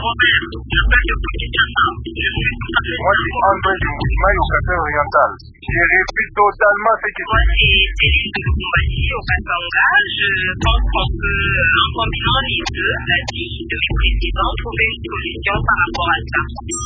Moi, c'est André Dimouma, au Café Oriental. J'ai repris totalement ce que moi, c'est Céline Koumati au Katanga. Je pense qu'on peut, en combinant les deux, la vie de président, trouver une solution par rapport à ça.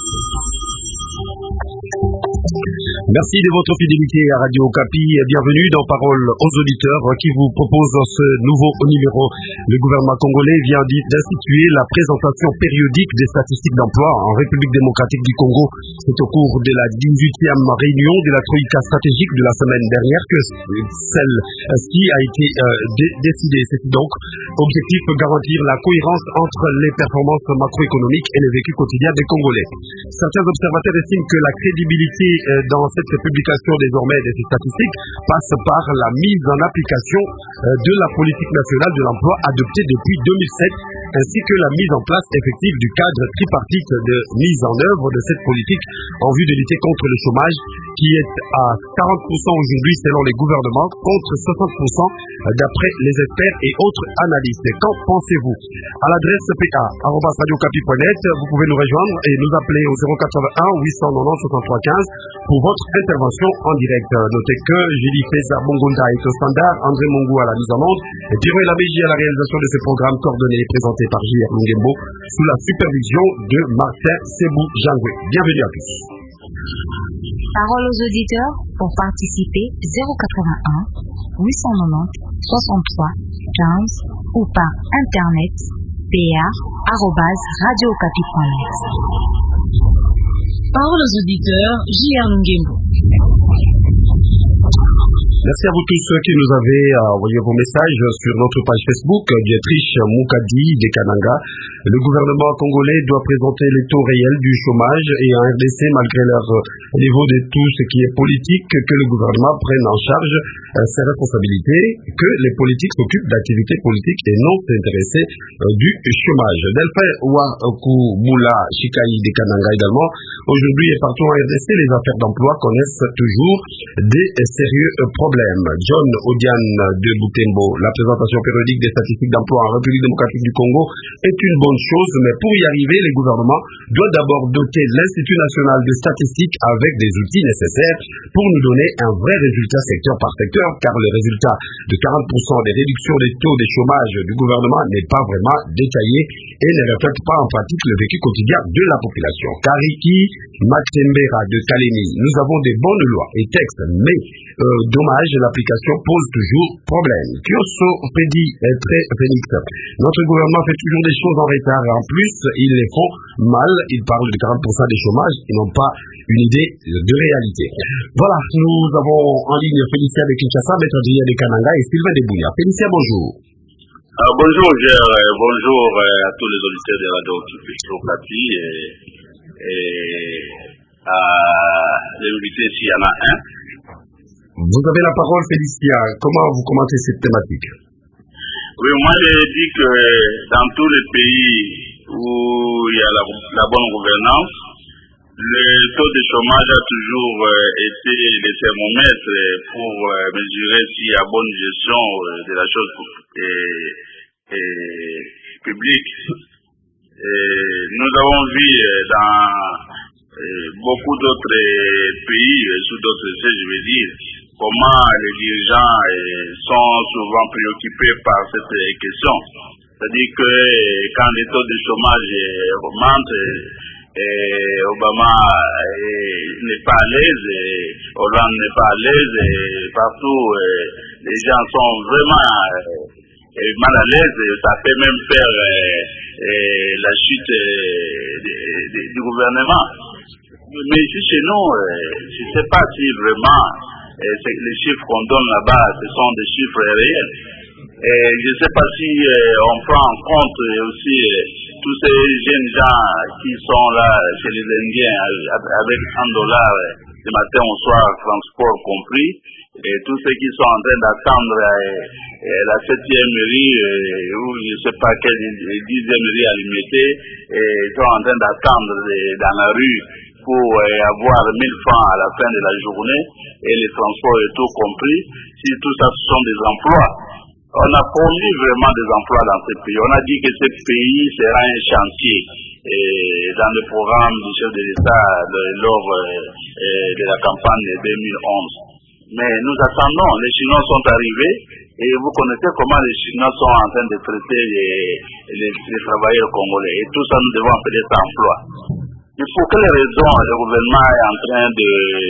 Merci de votre fidélité à Radio Okapi et bienvenue dans Parole aux auditeurs qui vous propose ce nouveau numéro. Le gouvernement congolais vient d'instituer la présentation périodique des statistiques d'emploi en République démocratique du Congo. C'est au cours de la 18e réunion de la Troïka stratégique de la semaine dernière que celle qui a été décidée. C'est donc objectif garantir la cohérence entre les performances macroéconomiques et le vécu quotidien des Congolais. Certains observateurs estiment que la crédibilité dans cette publication désormais des statistiques passe par la mise en application de la politique nationale de l'emploi adoptée depuis 2007 ainsi que la mise en place effective du cadre tripartite de mise en œuvre de cette politique en vue de lutter contre le chômage qui est à 40% aujourd'hui selon les gouvernements contre 60% d'après les experts et autres analystes. Qu'en pensez-vous? À l'adresse pa@radiocapi.net, vous pouvez nous rejoindre et nous appeler au 081 890 63 15 pour votre intervention en direct. Notez que Julie Feza Bongunda est au standard, André Mongou à la mise en onde et Pierre Laméji à la réalisation de ce programme coordonné et présenté par J.R. Lungembo sous la supervision de Martin Sebou Jangwe. Bienvenue à tous. Parole aux auditeurs pour participer 081 890 63 15 ou par internet pa@radiocapi.net. Parole aux auditeurs, J.R. Lungembo. Merci à vous tous qui nous avez envoyé vos messages sur notre page Facebook. Dietrich Moukadi de Kananga. Le gouvernement congolais doit présenter les taux réels du chômage et en RDC, malgré leur niveau de tout ce qui est politique, que le gouvernement prenne en charge ses responsabilités, que les politiques s'occupent d'activités politiques et non s'intéresser du chômage. Delphin Ouakoumula Chikai de Kananga également. Aujourd'hui et partout en RDC, les affaires d'emploi connaissent toujours des sérieux problèmes. John Odian de Butembo, la présentation périodique des statistiques d'emploi en République démocratique du Congo est une bonne chose, mais pour y arriver, les gouvernements doivent d'abord doter l'Institut national de statistiques avec des outils nécessaires pour nous donner un vrai résultat secteur par secteur, car le résultat de 40% des réductions des taux de chômage du gouvernement n'est pas vraiment détaillé et ne reflète pas en pratique le vécu quotidien de la population. Kariki Matembera de Kaleni, nous avons des bonnes lois et textes, mais dommage, l'application pose toujours problème. Kyoso Pedi est très Phoenix. Notre gouvernement fait toujours des choses en retard et en plus, ils les font mal. Ils parlent de 40% des chômages, ils n'ont pas une idée de réalité. Voilà, nous avons en ligne Félicia de Kinshasa, Maître Adrien de Kananga et Sylvain de Bouya. Félicia, bonjour. Bonjour, bonjour à tous les auditeurs de Radio Okapi et à l'invité s'il y en a un. Vous avez la parole, Félicia. Comment vous commentez cette thématique? Oui, moi j'ai dit que dans tous les pays où il y a la bonne gouvernance, le taux de chômage a toujours été le thermomètre pour mesurer s'il y a bonne gestion de la chose publique. Nous avons vu dans beaucoup d'autres pays, sous d'autres sièges, je veux dire, comment les dirigeants sont souvent préoccupés par cette question. C'est-à-dire que quand les taux de chômage augmentent, Obama n'est pas à l'aise, Hollande n'est pas à l'aise, partout les gens sont vraiment mal à l'aise, ça peut même faire la chute du gouvernement. Mais ici chez nous, je ne sais pas si vraiment les chiffres qu'on donne là-bas, ce sont des chiffres réels. Je ne sais pas si on prend en compte aussi tous ces jeunes gens qui sont là chez les Indiens avec $100 du matin au soir, transport compris, et tous ceux qui sont en train d'attendre la 7e mairie ou je ne sais pas quelle 10e mairie à l'unité, sont en train d'attendre dans la rue pour avoir 1000 francs à la fin de la journée et les transports et tout compris. Si tout ça ce sont des emplois, on a promis vraiment des emplois dans ce pays. On a dit que ce pays sera un chantier. dans le programme du chef de l'État lors de la campagne 2011. Mais nous attendons, les Chinois sont arrivés et vous connaissez comment les Chinois sont en train de traiter les travailleurs congolais. Et tout ça, nous devons appeler ça emploi. Il faut que les raisons, le gouvernement est en train de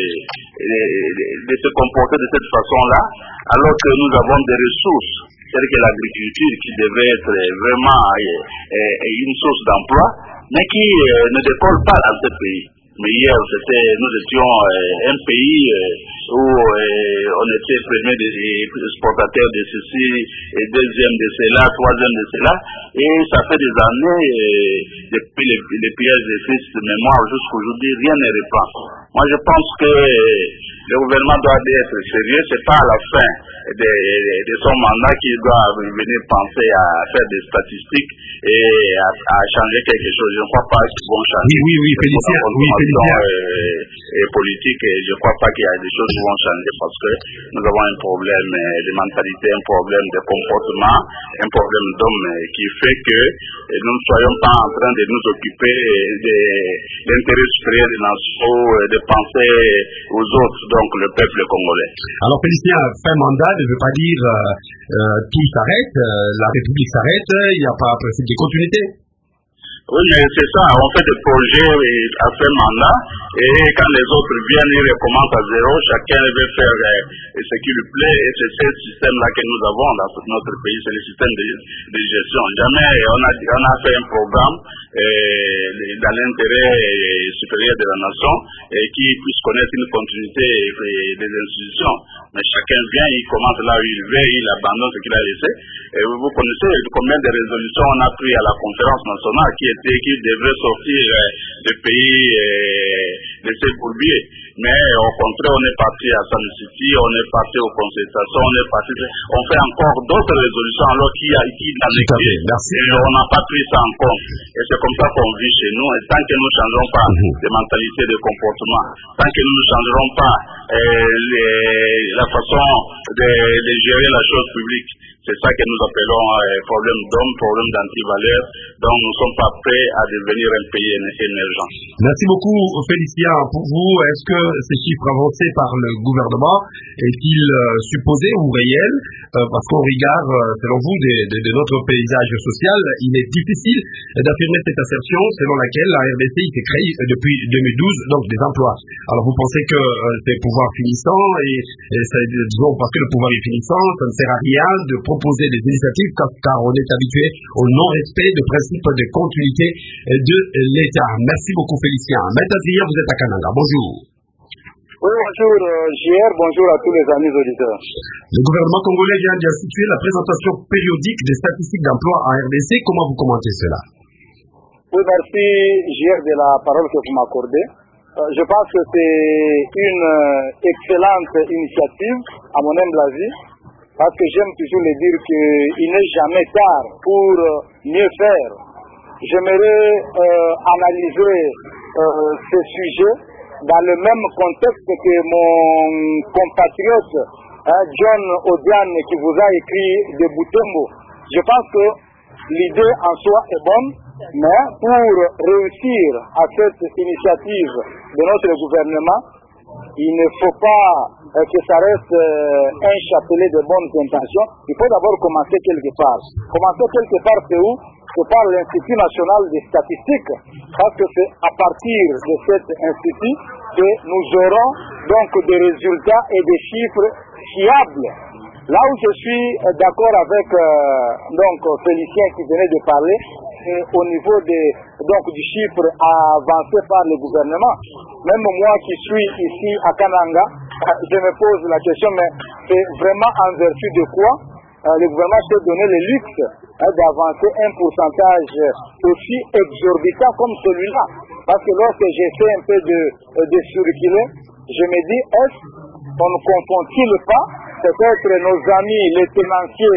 se comporter de cette façon-là, alors que nous avons des ressources, telles que l'agriculture qui devait être vraiment une source d'emploi, mais qui ne décolle pas dans ce pays. Mais hier, nous étions un pays où on était premier des exportateurs de ceci, et deuxième de cela, troisième de cela, et ça fait des années, depuis les pièges de fils de mémoire jusqu'aujourd'hui, rien ne répand. Moi, je pense que le gouvernement doit être sérieux, c'est pas à la fin de son mandat qu'il doit venir penser à faire des statistiques et à changer quelque chose. Je ne crois pas qu'ils vont changer. Oui, Félicien. Politique, et je ne crois pas qu'il y a des choses qui vont changer parce que nous avons un problème de mentalité, un problème de comportement, un problème d'homme qui fait que nous ne soyons pas en train de nous occuper de l'intérêt supérieur des nations, de penser aux autres, donc le peuple congolais. Alors Félicien, fin mandat ne veut pas dire tout s'arrête, la République s'arrête, il n'y a pas principe de continuité. Oui, mais c'est ça, on fait des projets à ce mandat, et quand les autres viennent, ils recommencent à zéro, chacun veut faire ce qui lui plaît, et c'est ce système-là que nous avons dans notre pays, c'est le système de gestion. Jamais on a fait un programme dans l'intérêt supérieur de la nation, et qui puisse connaître une continuité des institutions. Mais chacun vient, il commence là où il veut, il abandonne ce qu'il a laissé. Et vous connaissez combien de résolutions on a pris à la conférence nationale qui devrait sortir des pays de ces bourbiers. Mais au contraire, on est parti à San City, on est parti aux consultations, on fait encore d'autres résolutions alors qui dans les pays. Et on n'a pas pris ça en compte. Et c'est comme ça qu'on vit chez nous. Et tant que nous ne changerons pas de mentalité, de comportement, tant que nous ne changerons pas la façon de gérer la chose publique, c'est ça que nous appelons problème d'homme, problème d'antivaleur. Donc nous ne sommes pas prêts à devenir un pays émergent. Merci beaucoup Félicien. Pour vous, est-ce que ces chiffres avancés par le gouvernement est-il supposé ou réel? Parce qu'on regarde, selon vous, de notre paysage social, il est difficile d'affirmer cette assertion selon laquelle la RDC s'est créée depuis 2012, donc des emplois. Alors vous pensez que c'est le pouvoir finissant et disons parce que le pouvoir est finissant, ça ne sert à rien de proposer des initiatives car on est habitué au non-respect de principes de continuité de l'État. Merci beaucoup Félicien. Maître, vous êtes à Kananga. Bonjour. Oui, bonjour JR, bonjour à tous les amis auditeurs. Le gouvernement congolais vient d'instituer la présentation périodique des statistiques d'emploi en RDC. Comment vous commentez cela? Oui, merci JR de la parole que vous m'accordez. Je pense que c'est une excellente initiative, à mon humble avis, parce que j'aime toujours le dire qu'il n'est jamais tard pour mieux faire. J'aimerais analyser ce sujet dans le même contexte que mon compatriote John Odian qui vous a écrit de Butembo. Je pense que l'idée en soi est bonne, mais pour réussir à cette initiative de notre gouvernement, il ne faut pas que ça reste un chapelet de bonnes intentions. Il faut d'abord commencer quelque part. Commencer quelque part, c'est où? C'est par l'Institut national des statistiques, parce que c'est à partir de cet institut que nous aurons donc des résultats et des chiffres fiables. Là où je suis d'accord avec Félicien qui venait de parler, c'est au niveau du chiffre avancé par le gouvernement. Même moi qui suis ici à Kananga, je me pose la question, mais c'est vraiment en vertu de quoi le gouvernement s'est donné le luxe d'avancer un pourcentage aussi exorbitant comme celui-là. Parce que lorsque j'essaie un peu de circuler, je me dis, est-ce qu'on ne confond-il pas peut-être nos amis, les tenanciers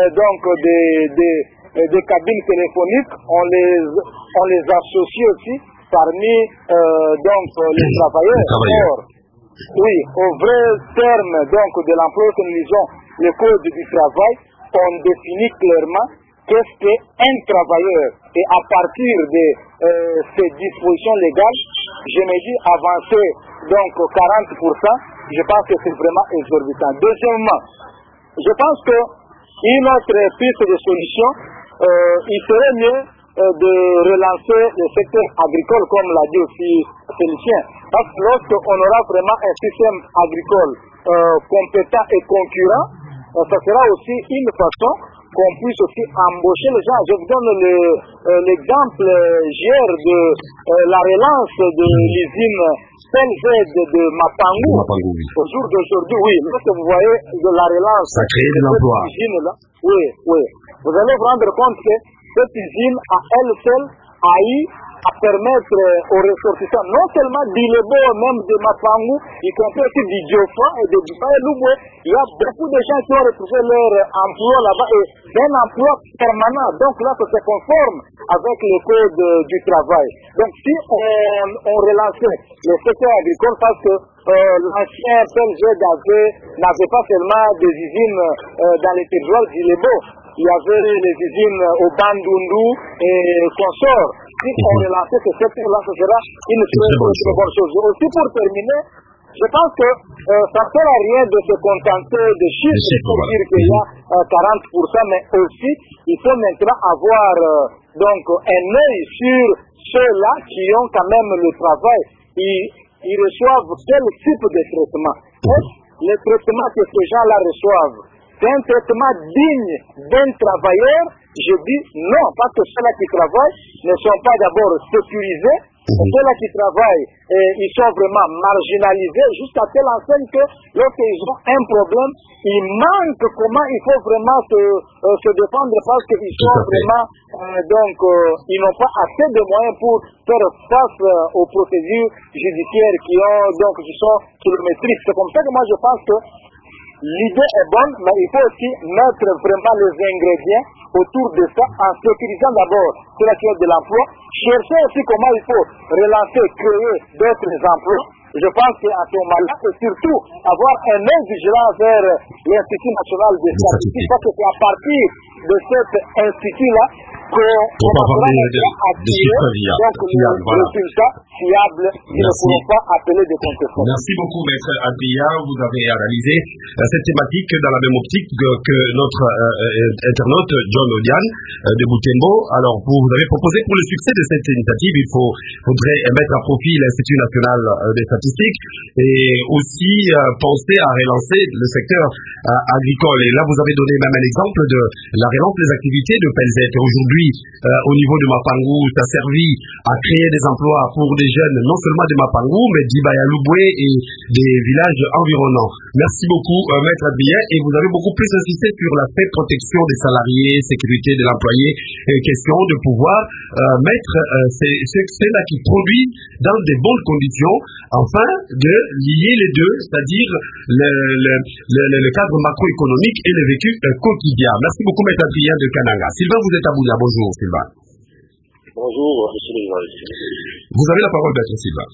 des cabines téléphoniques, on les associe aussi parmi les travailleurs. Or, oui, au vrai terme de l'emploi que nous lisons, le code du travail, on définit clairement qu'est-ce qu'un travailleur. Et à partir de ces dispositions légales, je me dis avancer donc 40%, je pense que c'est vraiment exorbitant. Deuxièmement, je pense qu'une autre piste de solution, il serait mieux de relancer le secteur agricole, comme l'a dit aussi Félicien. Parce que lorsqu'on aura vraiment un système agricole compétent et concurrent, ça sera aussi une façon qu'on puisse aussi embaucher les gens. Je vous donne l'exemple hier de la relance de l'usine PLZ de Mapangou. Au jour d'aujourd'hui, oui, lorsque vous voyez de la relance ça crée de l'emploi. Usine-là, oui, vous allez vous rendre compte que cette usine à elle seule a eu à permettre aux ressortissants, non seulement d'Ilebo, même de Mapangou, y compris aussi d'Idiofa et de Dubaï-Louboué, il y a beaucoup de gens qui ont retrouvé leur emploi là-bas et un emploi permanent. Donc là, c'est conforme avec le code du travail. Donc si on relançait le secteur agricole, parce que l'ancien PLG n'avait pas seulement des usines dans les territoires d'Ilebo, il y avait les usines au Bandundu et consorts. Si on relançait ce secteur-là, ce sera une très bonne chose. Aussi pour terminer, je pense que ça ne sert à rien de se contenter de chiffres pour dire qu'il y a 40%, mais aussi il faut maintenant avoir donc un œil sur ceux-là qui ont quand même le travail. Ils reçoivent quel type de traitement. Le traitement que ces gens-là reçoivent, c'est un traitement digne d'un travailleur. Je dis non, parce que ceux-là qui travaillent ne sont pas d'abord sécurisés, ceux-là qui travaillent, ils sont vraiment marginalisés jusqu'à telle enseigne que lorsqu'ils ont un problème, il manque comment il faut vraiment se défendre parce qu'ils sont vraiment, ils n'ont pas assez de moyens pour faire face aux procédures judiciaires qui sont kilométriques. C'est comme ça que moi je pense que l'idée est bonne, mais il faut aussi mettre vraiment les ingrédients autour de ça en sécurisant d'abord ceux qui ont de l'emploi, chercher aussi comment il faut relancer, créer d'autres emplois. Je pense qu'à ce moment-là, et surtout avoir un œil vigilant vers l'Institut national des statistiques, parce que c'est à partir de cet institut-là qu'on va attirer le résultat fiable qui ne pourront pas appeler des contestants. Merci beaucoup, Maître Adria. Vous avez analysé cette thématique dans la même optique que notre internaute John Odian de Butembo. Alors, vous avez proposé pour le succès de cette initiative, il faudrait mettre à profit l'Institut national des statistiques et aussi penser à relancer le secteur agricole. Et là, vous avez donné même un exemple de la relance des activités de PLZ. Aujourd'hui, au niveau de Mapangou, ça a servi à créer des emplois pour des jeunes, non seulement de Mapangou, mais d'Ibaya-Louboué et des villages environnants. Merci beaucoup, Maître Adrien. Et vous avez beaucoup plus insisté sur l'aspect protection des salariés, sécurité de l'employé, question de pouvoir mettre ceux-là qui produisent dans de bonnes conditions, enfin, de lier les deux, c'est-à-dire le cadre macroéconomique et le vécu quotidien. Merci beaucoup, Maître Adrien de Kananga. Sylvain, vous êtes à Bounia. Bonjour, Sylvain. Bonjour, monsieur le journaliste. Vous avez la parole, Maître Sylvain.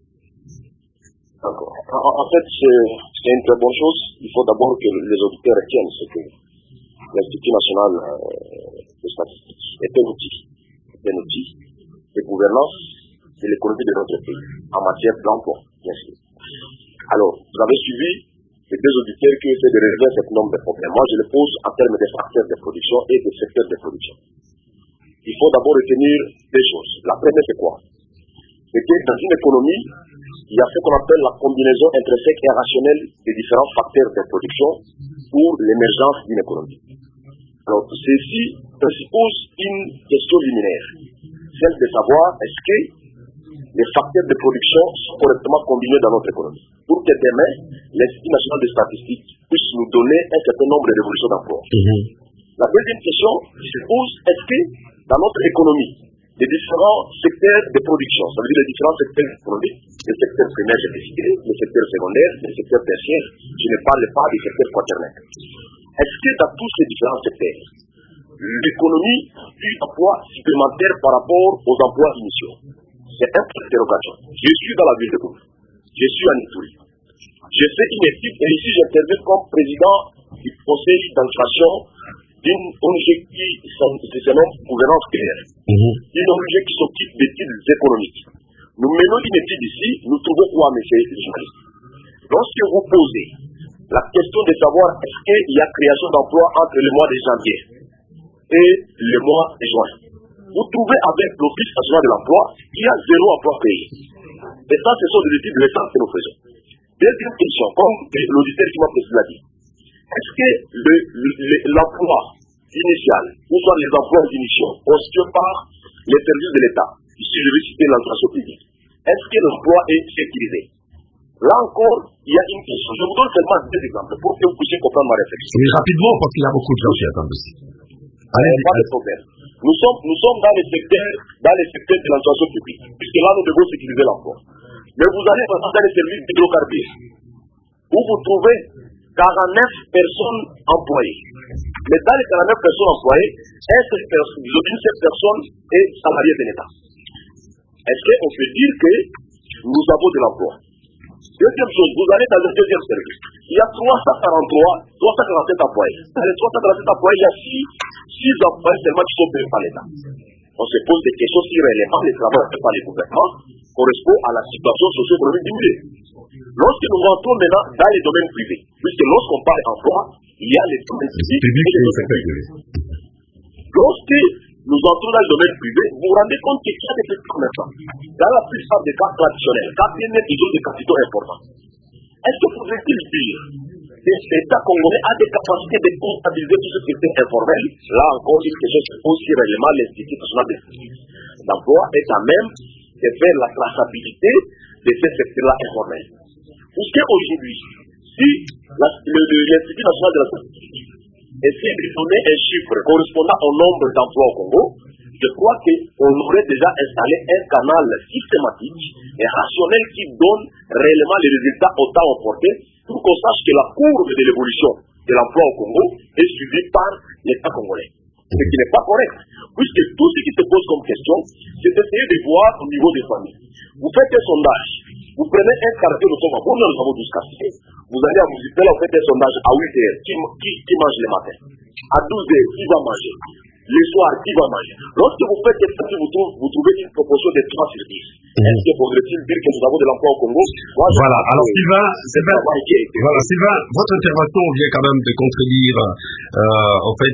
D'accord. En fait, c'est une très bonne chose. Il faut d'abord que les auditeurs retiennent ce que l'Institut national de statistiques est un outil de gouvernance de l'économie de notre pays en matière d'emploi, bien sûr. Alors, vous avez suivi les deux auditeurs qui essaient de résoudre un certain nombre de problèmes. Moi, je le pose en termes des facteurs de production et des secteurs de production. Il faut d'abord retenir deux choses. La première, c'est quoi? C'est que dans une économie, il y a ce qu'on appelle la combinaison intrinsèque et rationnelle des différents facteurs de production pour l'émergence d'une économie. Alors, ceci présuppose une question liminaire, celle de savoir est-ce que les facteurs de production sont correctement combinés dans notre économie pour que demain, l'Institut national des statistiques puisse nous donner un certain nombre de révolutions d'emploi. La deuxième question se pose, est-ce que dans notre économie, les différents secteurs de production, ça veut dire les différents secteurs économiques, les secteurs primaires, j'ai décidé, les secteurs secondaires, les secteurs tertiaires, je ne parle pas des secteurs quaternaires. Est-ce que dans tous ces différents secteurs, l'économie a un poids supplémentaire par rapport aux emplois initiaux? C'est un point d'interrogation. Je suis dans la ville de Gouffre. Je suis en Ituri. Je fais une étude et ici j'interviens comme président du conseil d'administration d'une ONG qui se nomme Gouvernance claire, une ONG qui s'occupe d'études économiques. Nous menons une étude ici, nous trouvons quoi, messieurs les journalistes? Lorsque vous posez la question de savoir est-ce qu'il y a création d'emplois entre le mois de janvier et le mois de juin, vous trouvez avec l'Office national de l'emploi qu'il y a 0 emploi créé. Et ça, ce sont des études récentes que nous faisons. Deuxième question, comme l'auditeur qui m'a précédé l'a dit, est-ce que l'emploi initial, ou soit les emplois initiaux, constitués par les services de l'État, ici je vais citer l'administration publique, est-ce que l'emploi est sécurisé? Là encore, il y a une question. Je vous donne seulement 2 exemples pour que vous puissiez comprendre ma réflexion. Oui, rapidement, parce qu'il y a beaucoup de gens qui attendent aussi. Pas de problème. Nous sommes dans les secteurs de l'administration publique, puisque là, nous devons sécuriser l'emploi. Mais vous allez dans les services d'hydrocarbures, où vous trouvez 49 personnes employées. Mais dans les 49 personnes employées, une seule personne est salariée de l'État. Est-ce qu'on peut dire que nous avons de l'emploi? Deuxième chose, vous allez dans le deuxième service. Il y a 347 employés. Dans les 347 employés, il y a 6 employés seulement qui sont payés par l'État. On se pose des questions si réellement les travaux faits par les gouvernements correspondent à la situation socio-économique du milieu. Lorsque nous rentrons maintenant dans les domaines privés, puisque lorsqu'on parle d'emploi, il y a les domaines publics et les domaines privés. Lorsque nous entrons dans le domaine privé, vous vous rendez compte qu'il y a des secteurs maintenant. Dans la plupart des cas traditionnels, quand ils ont des capitaux importants, est-ce que faudrait-il dire que l'État congolais a des capacités de comptabiliser tout ce qui est informel? Là encore, une question se pose si réellement l'Institut national d'emploi est à même de faire la traçabilité de ces secteurs-là informels. Puisqu'aujourd'hui, si l'Institut national de la statistique essaie de donner un chiffre correspondant au nombre d'emplois au Congo, je crois qu'on aurait déjà installé un canal systématique et rationnel qui donne réellement les résultats au temps emporté pour qu'on sache que la courbe de l'évolution de l'emploi au Congo est suivie par l'État congolais. Ce qui n'est pas correct, puisque tout ce qui se pose comme question, c'est d'essayer de voir au niveau des familles. Vous faites un sondage, vous prenez un quartier de Soma, nous avons 12 quartiers, vous allez à Mouzipel, vous faites un sondage à 8 heures, qui mange le matin? À 12 heures, qui va manger? Le soir, qui va manger? Lorsque vous faites ça, vous trouvez une proportion de 3 sur 10. Est-ce que faudrait-il dire que nous avons de l'emploi au Congo? Voilà, alors Sylvain, votre intervention vient quand même de contredire en fait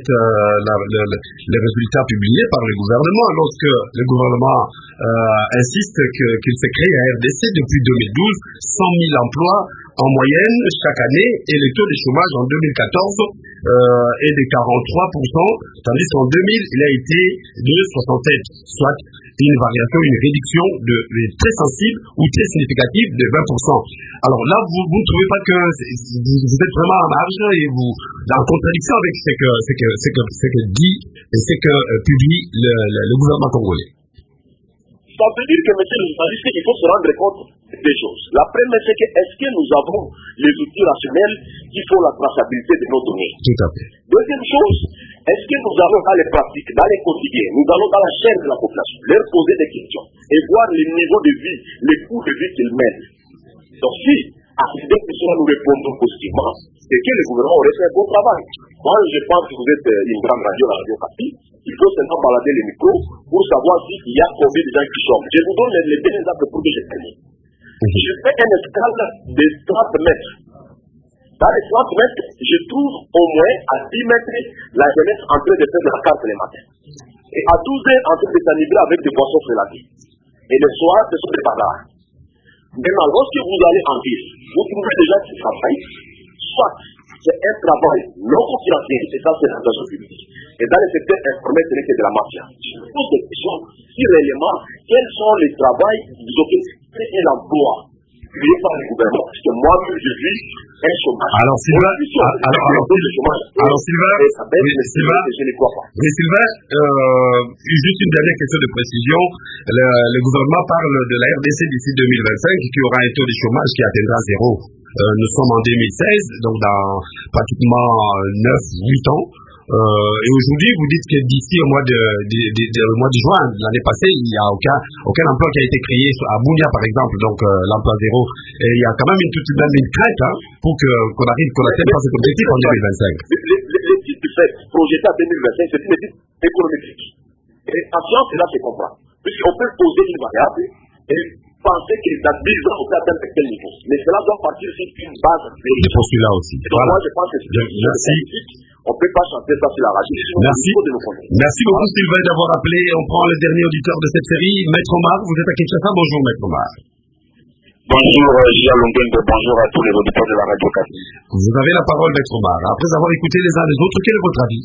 les résultats publiés par le gouvernement, lorsque le gouvernement insiste qu'il s'est créé à RDC depuis 2012, 100 000 emplois en moyenne chaque année, et le taux de chômage en 2014 est de 43%, tandis qu'en 2000, il a été de 67%, soit une variation, une réduction très sensible ou très significative de 20%. Alors là, vous ne trouvez pas que vous êtes vraiment en marge et vous en contradiction avec ce que dit et ce que publie le gouvernement congolais? Ça veut dire que, monsieur le journaliste, il faut se rendre compte des choses. La première, c'est que est-ce que nous avons les outils rationnels qui font la traçabilité de nos données? Tout à fait. Deuxième chose, est-ce que nous allons dans les pratiques, dans les quotidiens, nous allons dans la chaîne de la population, leur poser des questions et voir les niveaux de vie, les coûts de vie qu'ils mènent? Donc si, à ces deux questions, nous répondons positivement, c'est que le gouvernement aurait fait un bon travail. Moi, je pense que vous êtes une grande radio, la radio Capi. Il faut seulement balader les micros pour savoir s'il y a combien de gens qui chôment. Je vous donne les deux exemples pour que je termine. Je fais un escale de 30 mètres. Dans les 30 mètres, je trouve au moins à 10 mètres la jeunesse en train de faire de la carte le matin. Et à 12 heures, en train de s'enivrer avec des boissons frelatées. Et le soir, ce sont des bagarres. Maintenant, lorsque vous allez en ville, vous trouvez des gens qui travaillent, soit c'est un travail non confidentiel, et ça c'est l'administration publique. Et dans les secteurs informels, ce n'est que de la mafia. Je me pose des questions si réellement, quels sont les travails et l'emploi créés par le gouvernement. Parce que moi-même, je vis un chômage. Alors Sylvain, juste une dernière question de précision. Le gouvernement parle de la RDC d'ici 2025 qui aura un taux de chômage qui atteindra 0. Nous sommes en 2016, donc dans pratiquement 9-8 ans. Et aujourd'hui, vous dites que d'ici au mois de juin, l'année passée, il n'y a aucun emploi qui a été créé à Bunia, par exemple, donc l'emploi 0. Et il y a quand même une crainte pour qu'on atteigne pas cet objectif en 2025. fait projeté à 2025, c'est une étude économétrique. Et en science, cela se comprend. Puisqu'on peut poser une variable et penser que dans 10 ans, on peut atteindre quel niveau. Mais cela doit partir sur une base vérifiée. Je pense là aussi. Donc moi, je pense que c'est on ne peut pas chanter ça sur la radio. Merci. Merci beaucoup Sylvain d'avoir appelé. On prend le dernier auditeur de cette série, Maître Omar. Vous êtes à Kinshasa. Bonjour Maître Omar. Bonjour Gilles Longuembo, bonjour à tous les auditeurs de la radio Kapi. Vous avez la parole Maître Omar. Après avoir écouté les uns les autres, quel est votre avis?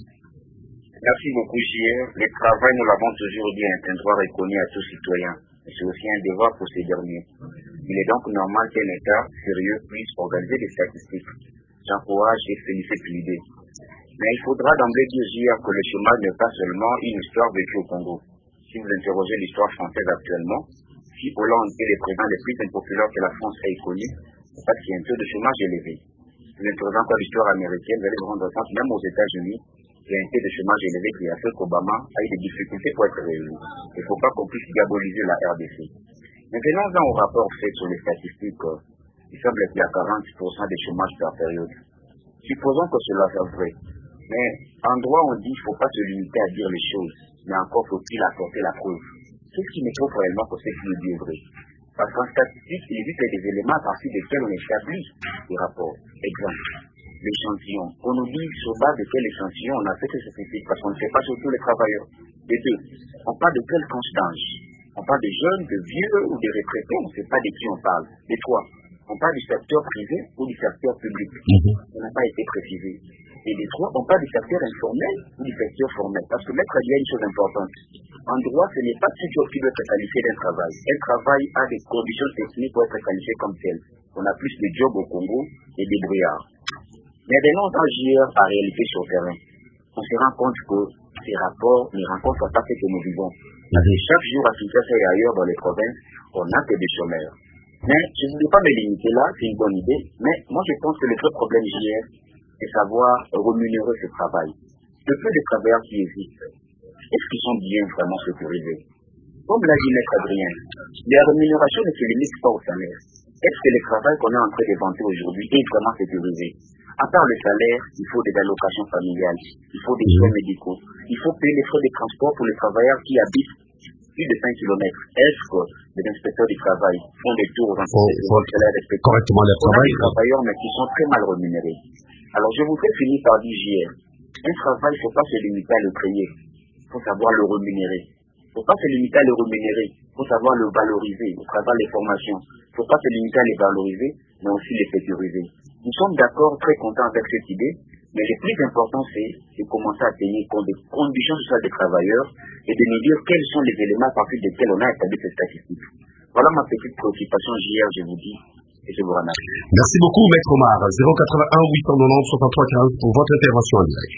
Merci beaucoup Gilles. Le travail, nous l'avons toujours dit, est un droit reconnu à tout citoyen. C'est aussi un devoir pour ces derniers. Il est donc normal qu'un État sérieux puisse organiser des statistiques. J'encourage et félicite l'idée. Mais il faudra d'emblée dire que le chômage n'est pas seulement une histoire vécue au Congo. Si vous interrogez l'histoire française actuellement, si Hollande est le président le plus impopulaire que la France ait connu, c'est parce qu'il y a un taux de chômage élevé. Si vous interrogez encore l'histoire américaine, vous allez vous rendre compte, même aux États-Unis, il y a un taux de chômage élevé qui a fait qu'Obama a eu des difficultés pour être réélu. Il ne faut pas qu'on puisse diaboliser la RDC. Mais venons-en au rapport fait sur les statistiques. Il semble qu'il y a 40% de chômage par période. Supposons que cela soit vrai. Mais en droit, on dit qu'il ne faut pas se limiter à dire les choses, mais encore faut-il apporter la preuve. Qu'est-ce qui me prouve réellement que c'est qui est bien vrai? Parce qu'en statistique, il existe des éléments à partir desquels on établit des rapports. Exemple, l'échantillon. On nous dit sur base de quel échantillon on a fait ces statistiques, parce qu'on ne sait pas sur tous les travailleurs. Les deux, on parle de quelle tranche d'âge? On parle de jeunes, de vieux ou de retraités, on ne sait pas de qui on parle. Les trois, on parle du secteur privé ou du secteur public. Ça n'a pas été précisé. Et les trois, on parle du secteur informel ou du secteur formel. Parce que maître, il y a une chose importante. En droit, ce n'est pas toujours qui doit être qualifié d'un travail. Un travail a des conditions techniques pour être qualifié comme tel. On a plus de jobs au Congo et des brouillards. Mais des non-agir en réalité sur le terrain. On se rend compte que ces rapports ne rencontrent pas ce que nous vivons. Chaque jour à Kinshasa et ailleurs dans les provinces, on a que des chômeurs. Mais je ne veux pas me limiter là, c'est une bonne idée. Mais moi je pense que le vrai problème JR, c'est savoir rémunérer ce travail. Le peu de travailleurs qui existent, est-ce qu'ils sont bien vraiment sécurisés? Comme l'a dit Maître Adrien, la rémunération ne se limite pas au salaire. Est-ce que le travail qu'on est en train de vanter aujourd'hui est vraiment sécurisé? À part le salaire, il faut des allocations familiales, il faut des soins médicaux, il faut payer les frais de transport pour les travailleurs qui habitent plus de 5 km. Est-ce que les inspecteurs du travail font des tours aux entreprises correctement leur travail? Des travailleurs, mais qui sont très mal rémunérés. Alors je voudrais finir par dire JR, un travail, il ne faut pas se limiter à le créer, il faut savoir le rémunérer. Il ne faut pas se limiter à le rémunérer, il faut savoir le valoriser, au travers des formations. Il ne faut pas se limiter à les valoriser, mais aussi les sécuriser. Nous sommes d'accord, très contents avec cette idée, mais le plus important, c'est de commencer à tenir compte des conditions sociales des travailleurs et de nous dire quels sont les éléments à partir desquels on a établi ces statistiques. Voilà ma petite préoccupation JR, je vous dis, et je vous remercie. Merci beaucoup, Maître Omar. 081 890 63 15 pour votre intervention en direct.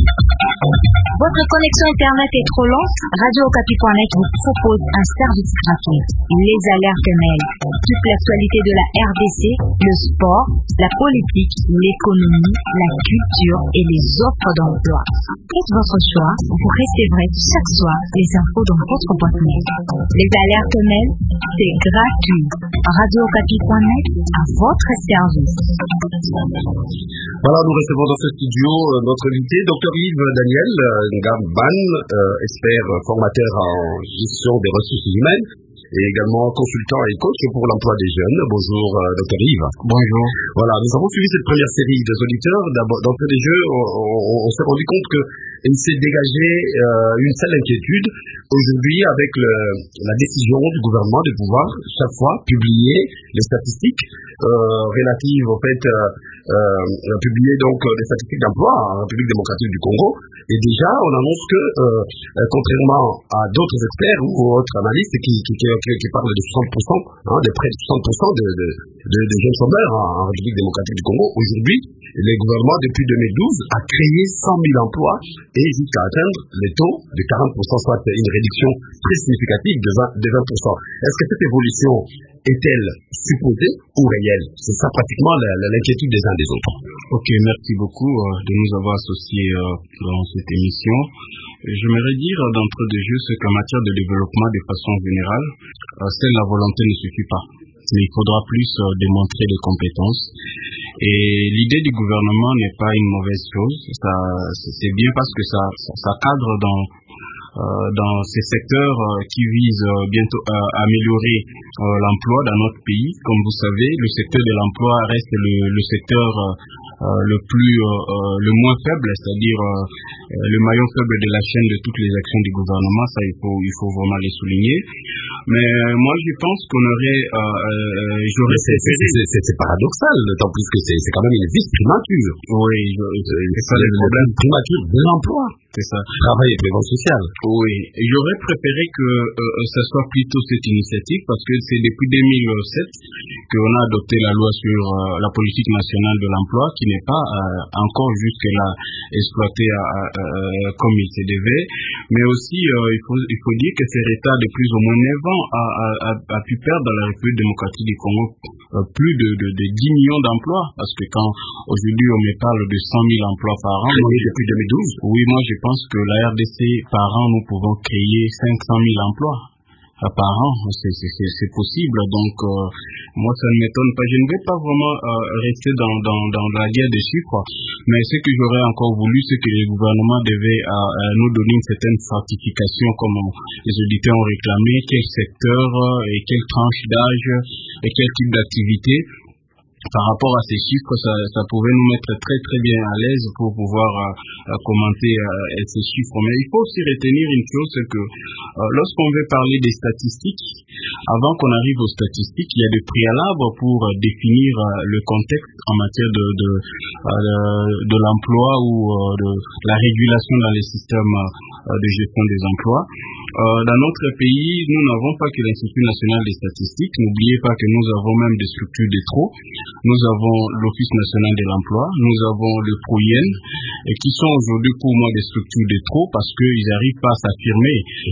Votre connexion Internet est trop lente? Radio-Okapi.net vous propose un service gratuit. Les alertes mail. Toute l'actualité de la RDC, le sport, la politique, l'économie, la culture et les offres d'emploi. Faites votre choix, vous recevrez chaque soir les infos dans votre boîte mail. Les alertes mail, c'est gratuit. Radio-Okapi.net à votre service. Voilà, nous recevons dans ce studio notre invité, Dr Yves Daniel Ngamban, expert formateur en gestion des ressources humaines et également consultant et coach pour l'emploi des jeunes. Bonjour Dr Yves. Bonjour. Voilà, nous avons suivi cette première série des auditeurs. D'entrée des jeux, on s'est rendu compte qu'il s'est dégagé une seule inquiétude. Aujourd'hui, avec la décision du gouvernement de pouvoir chaque fois publier les statistiques relatives au fait publier donc les statistiques d'emploi en République démocratique du Congo. Et déjà, on annonce que contrairement à d'autres experts ou autres analystes qui parlent de 60%, de près de 60% de jeunes chômeurs en République démocratique du Congo, aujourd'hui, le gouvernement, depuis 2012, a créé 100 000 emplois et jusqu'à atteindre le taux de 40%, soit une réduction très significative de 20%. Est-ce que cette évolution est-elle supposée ou réelle? C'est ça pratiquement l'inquiétude des uns des autres. Ok, merci beaucoup de nous avoir associés dans cette émission. J'aimerais dire d'entrée de jeu ce qu'en matière de développement de façon générale, seule la volonté ne suffit pas. mais il faudra plus démontrer des compétences. Et l'idée du gouvernement n'est pas une mauvaise chose. C'est bien parce que ça cadre dans ces secteurs qui visent bientôt à améliorer l'emploi dans notre pays. Comme vous savez, le secteur de l'emploi reste le secteur le moins faible, c'est-à-dire le maillon faible de la chaîne de toutes les actions du gouvernement. Ça, il faut vraiment les souligner. Mais moi, je pense qu'on aurait... c'est paradoxal, d'autant plus que c'est quand même une vice-primature. Oui, c'est ça le problème. Primature de l'emploi. C'est ça. Travail et prévention sociale. Oui. J'aurais préféré que ça soit plutôt cette initiative, parce que c'est depuis 2007 qu'on a adopté la loi sur la politique nationale de l'emploi, qui n'est pas encore jusque-là exploitée comme il se devait. Mais aussi, il faut dire que ce retard de plus ou moins 9 ans a pu perdre dans la République démocratique du Congo plus de 10 millions d'emplois, parce que quand aujourd'hui on me parle de 100 000 emplois par an, depuis 2012. Oui, moi je pense que la RDC par an nous pouvons créer 500 000 emplois par an, c'est possible. Donc moi ça ne m'étonne pas. Je ne vais pas vraiment rester dans la guerre des chiffres, mais ce que j'aurais encore voulu, c'est que le gouvernement devait nous donner une certaine certification, comme les auditeurs ont réclamé, quel secteur et quelle tranche d'âge et quel type d'activité. Par rapport à ces chiffres, ça pouvait nous mettre très très bien à l'aise pour pouvoir commenter ces chiffres. Mais il faut aussi retenir une chose, c'est que lorsqu'on veut parler des statistiques, avant qu'on arrive aux statistiques, il y a des préalables pour définir le contexte en matière de l'emploi ou de la régulation dans les systèmes de gestion des emplois. Dans notre pays, nous n'avons pas que l'Institut national des statistiques. N'oubliez pas que nous avons même des structures de trop. Nous avons l'Office national de l'emploi, nous avons le PROIEN, qui sont aujourd'hui pour moi des structures de trop, parce qu'ils n'arrivent pas à s'affirmer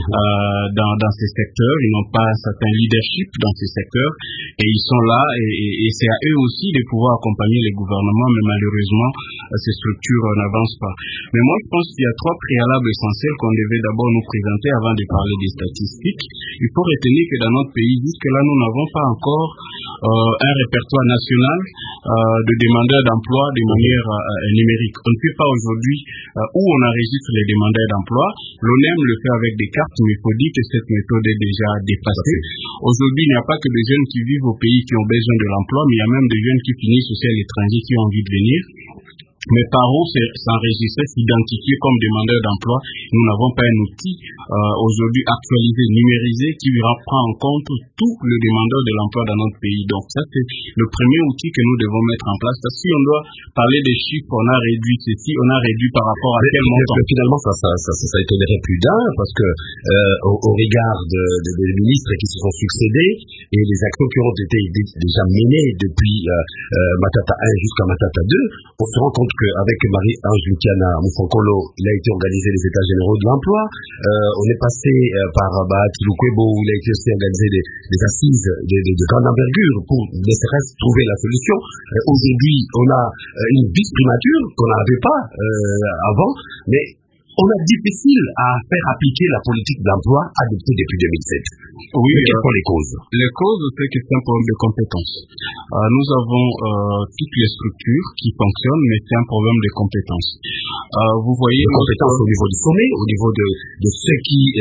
dans ces secteurs, ils n'ont pas un certain leadership dans ces secteurs, et ils sont là, et c'est à eux aussi de pouvoir accompagner les gouvernements, mais malheureusement, ces structures n'avancent pas. Mais moi, je pense qu'il y a 3 préalables essentiels qu'on devait d'abord nous présenter avant de parler des statistiques. Il faut retenir que dans notre pays, jusque-là, nous n'avons pas encore un répertoire national de demandeurs d'emploi de manière numérique. On ne peut pas aujourd'hui où on enregistre les demandeurs d'emploi. L'ONEM le fait avec des cartes, mais il faut dire que cette méthode est déjà dépassée. Aujourd'hui, il n'y a pas que des jeunes qui vivent au pays qui ont besoin de l'emploi, mais il y a même des jeunes qui finissent aussi à l'étranger qui ont envie de venir. Mais par où s'enregistrer, s'identifier comme demandeur d'emploi, nous n'avons pas un outil aujourd'hui actualisé, numérisé, qui prend en compte tout le demandeur de l'emploi dans notre pays. Donc ça, c'est le premier outil que nous devons mettre en place. Si on doit parler des chiffres, on a réduit ceci, on a réduit par rapport à quel montant. Finalement, ça étonnerait plus d'un, parce que au regard des ministres qui se sont succédés et les actions qui ont été déjà menées depuis Matata 1 jusqu'à Matata 2, on se rend compte qu'avec Marie-Ange Lukiana Moufonkolo, il a été organisé les États généraux de l'emploi. On est passé par Bahati Lukwebo, où il a été aussi organisé des assises de grande envergure pour ne serait-ce trouver la solution. Aujourd'hui, on a une vice-primature qu'on n'avait pas avant, mais on a difficile à faire appliquer la politique d'emploi adoptée depuis 2007. Oui, quelles sont les causes? Les causes, c'est que c'est un problème de compétences. Nous avons toutes les structures qui fonctionnent, mais c'est un problème de compétences. Vous voyez, de compétences au niveau du sommet, au niveau de ceux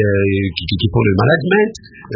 qui font le management,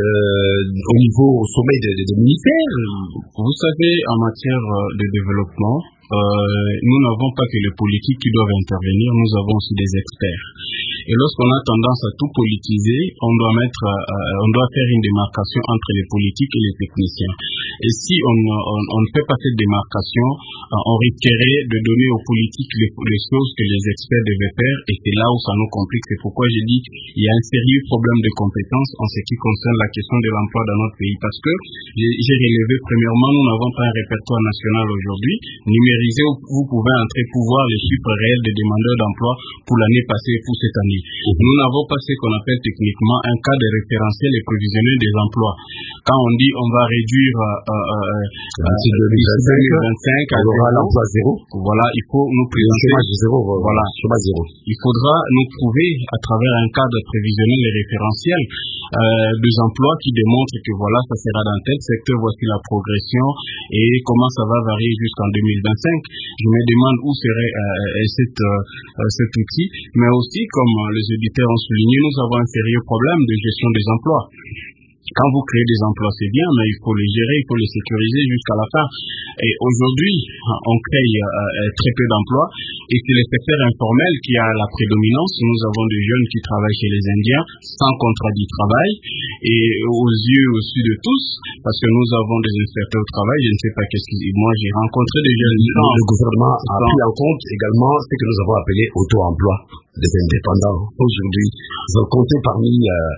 au niveau au sommet des ministères. Vous savez, en matière de développement, nous n'avons pas que les politiques qui doivent intervenir, nous avons aussi des experts. Et lorsqu'on a tendance à tout politiser, on doit faire une démarcation entre les politiques et les techniciens. Et si on ne fait pas cette démarcation, on risquerait de donner aux politiques les choses que les experts devaient faire, et c'est là où ça nous complique. C'est pourquoi j'ai dit qu'il y a un sérieux problème de compétences en ce qui concerne la question de l'emploi dans notre pays. Parce que j'ai relevé, premièrement, nous n'avons pas un répertoire national aujourd'hui numérisé où vous pouvez entrer pour voir les chiffres réels des demandeurs d'emploi pour l'année passée et pour cette année. pays. Nous n'avons pas ce qu'on appelle techniquement un cadre référentiel et prévisionnel des emplois. Quand on dit on va réduire d'ici 2025 à l'emploi zéro, voilà, il faut nous présenter chômage zéro. Il faudra nous prouver à travers un cadre prévisionnel et référentiel des emplois qui démontrent que voilà, ça sera dans tel secteur, voici la progression et comment ça va varier jusqu'en 2025. Je me demande où serait cet outil, mais aussi, comme les auditeurs ont souligné, nous avons un sérieux problème de gestion des emplois. Quand vous créez des emplois, c'est bien, mais il faut les gérer, il faut les sécuriser jusqu'à la fin. Et aujourd'hui, on crée très peu d'emplois, et c'est le secteur informel qui a la prédominance. Nous avons des jeunes qui travaillent chez les Indiens, sans contrat du travail, et aux yeux aussi de tous, parce que nous avons des inspecteurs au travail, je ne sais pas moi j'ai rencontré des jeunes. Le gouvernement a pris en compte également ce que nous avons appelé auto-emploi des indépendants. Aujourd'hui, ils ont compté parmi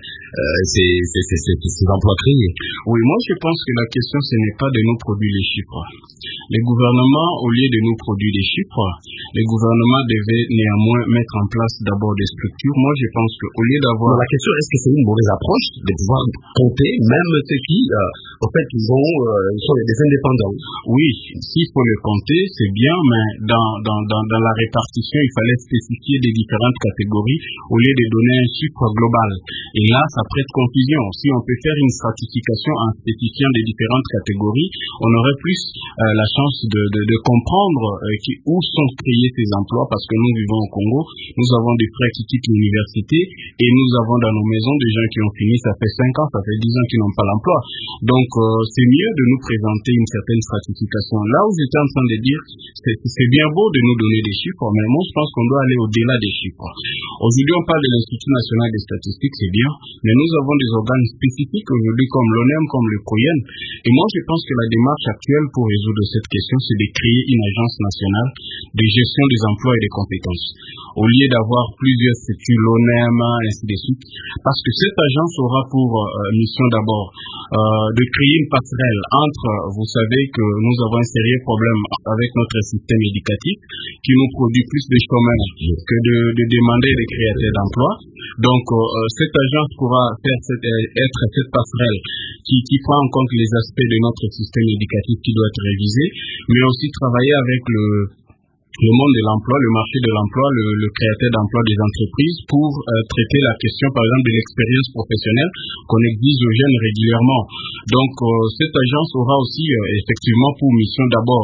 ces emplois créés. Oui, moi je pense que la question ce n'est pas de nous produire les chiffres. Les gouvernements, au lieu de nous produire des chiffres, les gouvernements devaient néanmoins mettre en place d'abord des structures. Moi je pense qu'au lieu d'avoir... La question, est-ce que c'est une mauvaise approche de pouvoir compter même ceux qui, en fait, ils sont des indépendants? Oui, s'il faut les compter, c'est bien, mais dans la répartition, il fallait spécifier des différentes catégories au lieu de donner un chiffre global. Et là, ça prête confusion. Si on peut faire une stratification en spécifiant des différentes catégories, on aurait plus la chance de comprendre où sont créés ces emplois, parce que nous vivons au Congo, nous avons des frères qui quittent l'université et nous avons dans nos maisons des gens qui ont fini, ça fait 5 ans, ça fait 10 ans qu'ils n'ont pas l'emploi. Donc, c'est mieux de nous présenter une certaine stratification. Là où j'étais en train de dire, c'est bien beau de nous donner des chiffres, mais moi je pense qu'on doit aller au-delà des chiffres. Aujourd'hui, on parle de l'Institut national des statistiques, c'est bien, mais nous avons des organes spécifiques aujourd'hui comme l'ONEM, comme le COIEN. Et moi, je pense que la démarche actuelle pour résoudre cette question, c'est de créer une agence nationale de gestion des emplois et des compétences. Au lieu d'avoir plusieurs structures, l'ONEM, ainsi de suite, parce que cette agence aura pour mission d'abord de créer une passerelle entre, vous savez que nous avons un sérieux problème avec notre système éducatif qui nous produit plus de chômage que de demander des créateurs d'emplois. Donc, cette agence pourra être cette passerelle qui prend en compte les aspects de notre système éducatif qui doit être révisé, mais aussi travailler avec le monde de l'emploi, le marché de l'emploi, le créateur d'emploi des entreprises pour traiter la question, par exemple, de l'expérience professionnelle qu'on exige aux jeunes régulièrement. Donc, cette agence aura aussi effectivement pour mission d'abord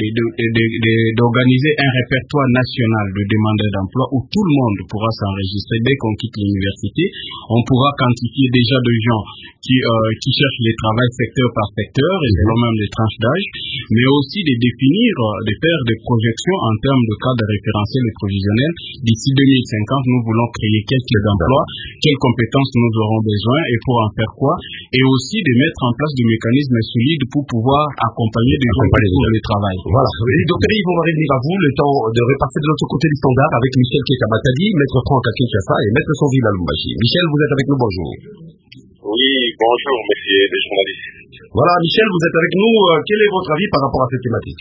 d'organiser un répertoire national de demandeurs d'emploi où tout le monde pourra s'enregistrer dès qu'on quitte l'université. On pourra quantifier déjà des gens qui cherchent les travails secteur par secteur et selon même les tranches d'âge, mais aussi de définir, de faire des projections en termes de cadre référentiel et provisionnel. D'ici 2050, nous voulons créer quel type d'emploi, quelles compétences nous aurons besoin et pour en faire quoi, et aussi de mettre en place des mécanismes solides pour pouvoir accompagner des gens pour le travail. Voilà. Docteur Yves, on va revenir à vous, le temps de repartir de l'autre côté du standard avec Michel Kekabatadi, Maître Franck Akinshasa et Maître Sonville Alumbashi. Michel, vous êtes avec nous, bonjour. Oui, bonjour, messieurs les journalistes. Voilà, Michel, vous êtes avec nous. Quel est votre avis par rapport à cette thématique?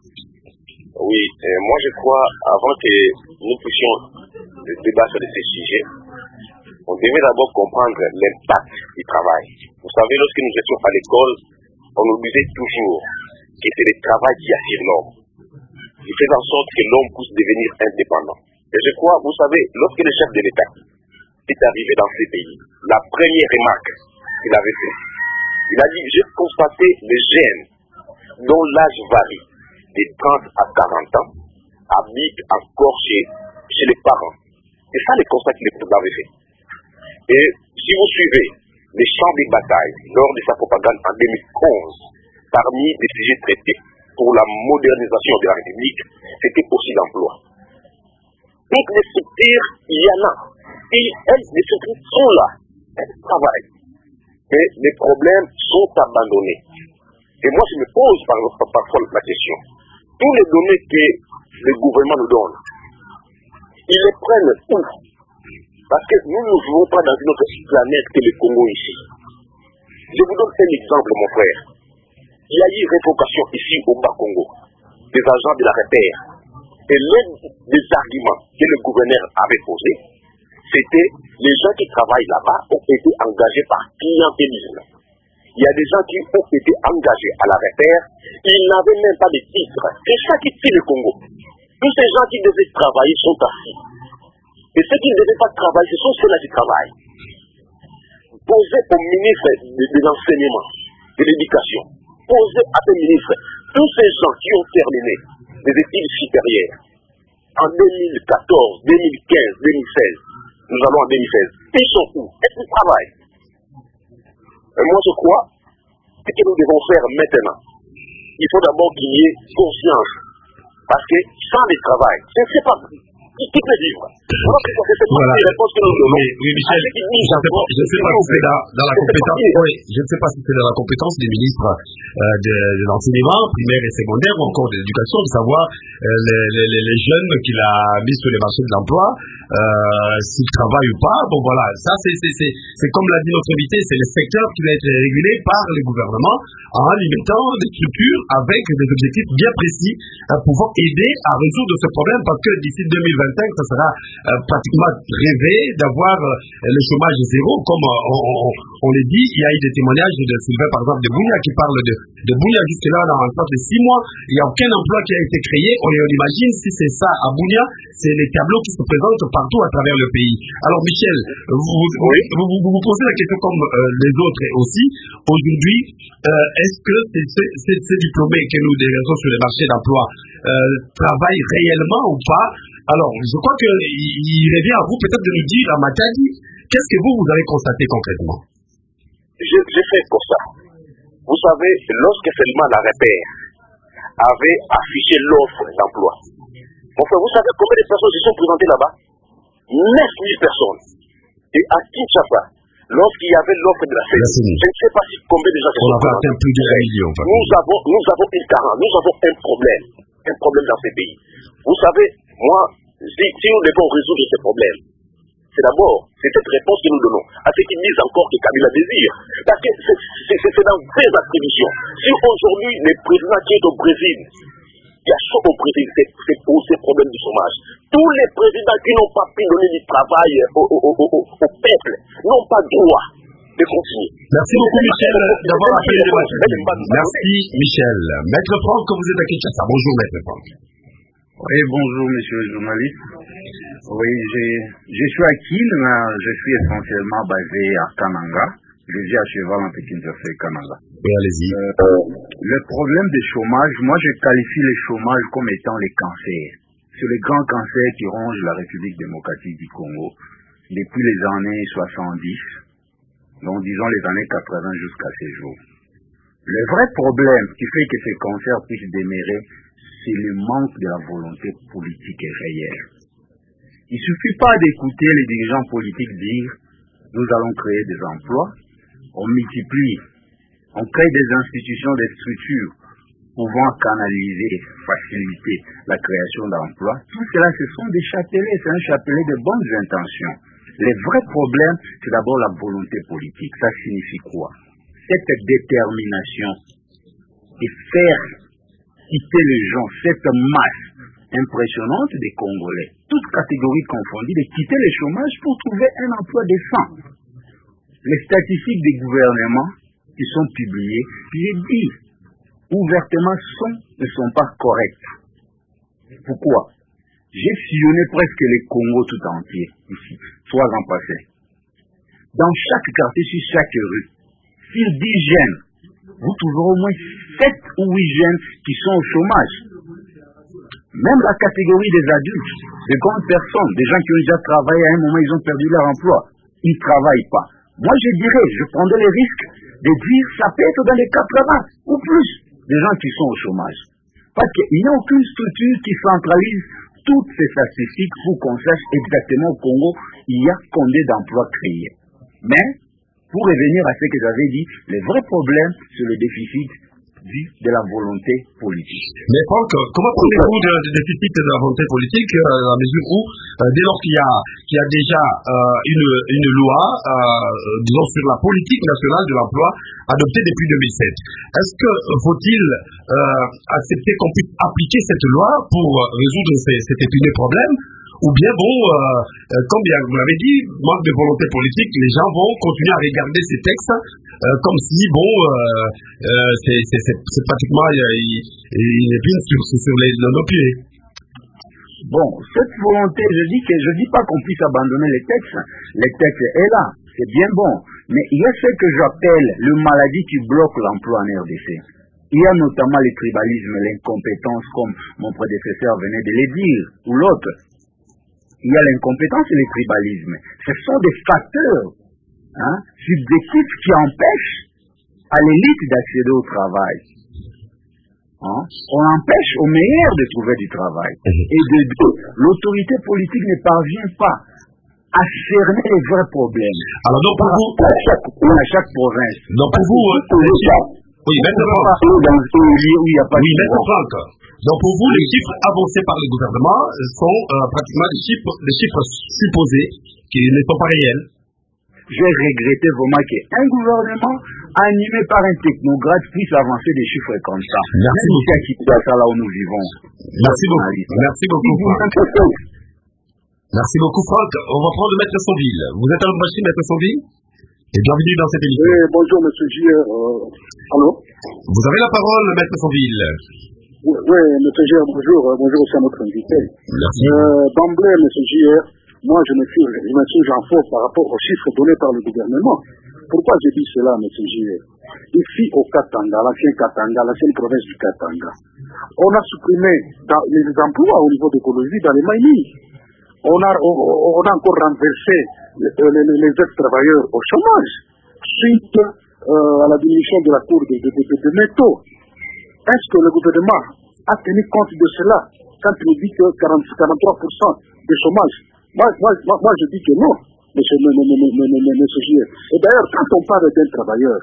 Oui, moi je crois, avant que nous puissions débattre sur ces sujets, on devait d'abord comprendre l'impact du travail. Vous savez, lorsque nous étions à l'école, on nous disait toujours que c'est le travail qui attire l'homme. Il fait en sorte que l'homme puisse devenir indépendant. Et je crois, vous savez, lorsque le chef de l'État est arrivé dans ces pays, la première remarque qu'il avait faite, il a dit, j'ai constaté les jeunes dont l'âge varie de 30 à 40 ans habitent encore chez les parents. C'est ça le constat qu'il avait fait. Et si vous suivez les champs de bataille lors de sa propagande en 2011, parmi les sujets traités pour la modernisation de la République, c'était aussi l'emploi. Toutes les structures, il y en a. Et les structures sont là. Elles travaillent. Mais les problèmes sont abandonnés. Et moi, je me pose parfois la question. Tous les données que le gouvernement nous donne, ils les prennent où? Parce que nous ne vivons pas dans une autre planète que le Congo ici. Je vous donne un exemple, mon frère. Il y a eu une révocation ici au Bas-Congo des agents de la REPER. Et l'un des arguments que le gouverneur avait posé, c'était les gens qui travaillent là-bas ont été engagés par clientélisme. Il y a des gens qui ont été engagés à la repère, ils n'avaient même pas de titre. C'est ça qui tue le Congo. Tous ces gens qui devaient travailler sont assis. Et ceux qui ne devaient pas travailler, ce sont ceux-là qui travaillent. Posez au ministre de l'enseignement, de l'éducation, posez à ce ministre, tous ces gens qui ont terminé des études supérieures en 2014, 2015, 2016, nous allons en 2016, ils sont où? Est-ce qu'ils travaillent? Moi je crois ce que nous devons faire maintenant, il faut d'abord qu'il y ait conscience, parce que sans le travail, je ne sais pas qui peut vivre. Voilà. Oui, Michel, je ne sais pas si c'est dans la compétence. Oui, je ne sais pas si c'est dans la compétence des ministres de l'enseignement primaire et secondaire ou encore de l'éducation de savoir les jeunes qu'il a mis sur les marchés de l'emploi, s'ils travaillent ou pas. Bon voilà, ça c'est comme l'a dit notre invité, c'est le secteur qui va être régulé par le gouvernement en limitant des structures avec des objectifs bien précis pouvant aider à résoudre ce problème, parce que d'ici 2025, ça sera pratiquement rêvé d'avoir le chômage zéro, comme on le dit. Il y a eu des témoignages de Sylvain, par exemple, de Bounia, qui parle de Bounia. Jusque-là, dans un temps de 6 mois, il n'y a aucun emploi qui a été créé. On imagine, si c'est ça à Bounia, c'est les tableaux qui se présentent partout à travers le pays. Alors, Michel, vous posez la question comme les autres aussi. Aujourd'hui, est-ce que ces diplômés que nous déversons sur les marchés d'emploi travaillent réellement ou pas? Alors, je crois qu'il revient à vous peut-être de nous dire, à Matadi, qu'est-ce que vous avez constaté concrètement? J'ai fait comme ça. Vous savez, lorsque seulement la repère avait affiché l'offre d'emploi, enfin, vous savez combien de personnes se sont présentées là-bas? 9 000 personnes. Et à Kinshasa, lorsqu'il y avait l'offre de la CENI, je ne sais pas si combien de gens se sont présentés. Plus de 1 million. Nous avons une carence, nous avons un problème dans ces pays. Vous savez, moi, si nous devons résoudre ce problème, c'est d'abord, c'est cette réponse que nous donnons à ceux qui disent encore que Kabila désire. Parce que c'est dans des attributions. Si aujourd'hui, le président qui est au Brésil, qui a chaud au Brésil, c'est pour ces problèmes du chômage. Tous les présidents qui n'ont pas pu donner du travail au peuple n'ont pas droit de continuer. Merci beaucoup, Michel, d'avoir appelé le match. Merci, Michel. Maître Franck, comme vous êtes à Kinshasa. Bonjour, Maître Franck. Oui, bonjour, monsieur le journaliste. Oui, je suis à Kin, mais je suis essentiellement basé à Kananga. Je vis à cheval entre Kinshasa et Kananga. Oui, allez-y. Le problème du chômage, moi je qualifie le chômage comme étant les cancers. C'est les grands cancers qui rongent la République démocratique du Congo depuis les années 70, donc disons les années 80 jusqu'à ces jours. Le vrai problème qui fait que ces cancers puissent demeurer, c'est le manque de la volonté politique et réelle. Il ne suffit pas d'écouter les dirigeants politiques dire « nous allons créer des emplois », on multiplie, on crée des institutions, des structures pouvant canaliser, faciliter la création d'emplois. Tout cela, ce sont des chapelets, c'est un chapelet de bonnes intentions. Le vrai problème, c'est d'abord la volonté politique. Ça signifie quoi? Cette détermination de faire quitter les gens, cette masse impressionnante des Congolais, toutes catégories confondues, de quitter le chômage pour trouver un emploi décent. Les statistiques des gouvernements qui sont publiées, qui disent ouvertement ne sont pas correctes. Pourquoi? J'ai sillonné presque les Congo tout entier, ici, 3 ans passés. Dans chaque quartier, sur chaque rue, sur 10 jeunes, vous trouverez au moins 7 ou 8 jeunes qui sont au chômage. Même la catégorie des adultes, des grandes personnes, des gens qui ont déjà travaillé à un moment, ils ont perdu leur emploi. Ils ne travaillent pas. Moi, je prendrais les risques de dire ça peut être dans les 80 ou plus des gens qui sont au chômage. Parce qu'il n'y a aucune structure qui centralise toutes ces statistiques pour qu'on sache exactement au Congo, il y a combien d'emplois créés. Mais, pour revenir à ce que j'avais dit, le vrai problème, c'est le déficit de la volonté politique. Mais Franck, comment prenez-vous le déficit de la volonté politique à la mesure où, dès lors qu'il y a déjà une loi, disons, sur la politique nationale de l'emploi adoptée depuis 2007, est-ce que faut-il accepter qu'on puisse appliquer cette loi pour résoudre cet épineux problème, ou bien comme vous l'avez dit, manque de volonté politique, les gens vont continuer à regarder ces textes comme si c'est pratiquement une épine sur nos pieds. Bon, cette volonté, je dis pas qu'on puisse abandonner les textes. Les textes est là, c'est bien bon. Mais il y a ce que j'appelle le maladie qui bloque l'emploi en RDC. Il y a notamment le tribalisme, l'incompétence, comme mon prédécesseur venait de le dire, ou l'autre. Il y a l'incompétence et le tribalisme. Ce sont des facteurs subjectifs qui empêchent à l'élite d'accéder au travail. On empêche aux meilleurs de trouver du travail. Et de deux, l'autorité politique ne parvient pas à cerner les vrais problèmes. Alors donc pour vous, à chaque province. Donc pour vous, oui, maître Franck. Donc pour vous, les chiffres avancés par le gouvernement sont pratiquement des chiffres supposés qui ne sont pas réels. J'ai regretté vraiment qu'un gouvernement animé par un technocrate puisse avancer des chiffres comme ça. Merci beaucoup. C'est ça là où nous vivons. Merci beaucoup. Merci beaucoup, Franck. Merci beaucoup, Franck. On va prendre Maître Sonville. Vous êtes à l'Ouest, Maître Sonville, et bienvenue dans cette émission. Oui, bonjour, Monsieur J.R. Allô? Vous avez la parole, Maître Sonville. Oui, Monsieur J.R., bonjour. Bonjour aussi à notre invité. Merci. D'emblée, Monsieur J.R., moi, je me suis en faux par rapport aux chiffres donnés par le gouvernement. Pourquoi je dis cela, M. J.R.? Ici, au Katanga, l'ancienne province du Katanga, on a supprimé les emplois au niveau d'écologie dans les mining. On a encore renversé les ex-travailleurs au chômage suite à la diminution de la cour de métaux. Est-ce que le gouvernement a tenu compte de cela quand il dit que 43% de chômage? Moi, je dis que non, monsieur J.R. Et d'ailleurs, quand on parle d'un travailleur,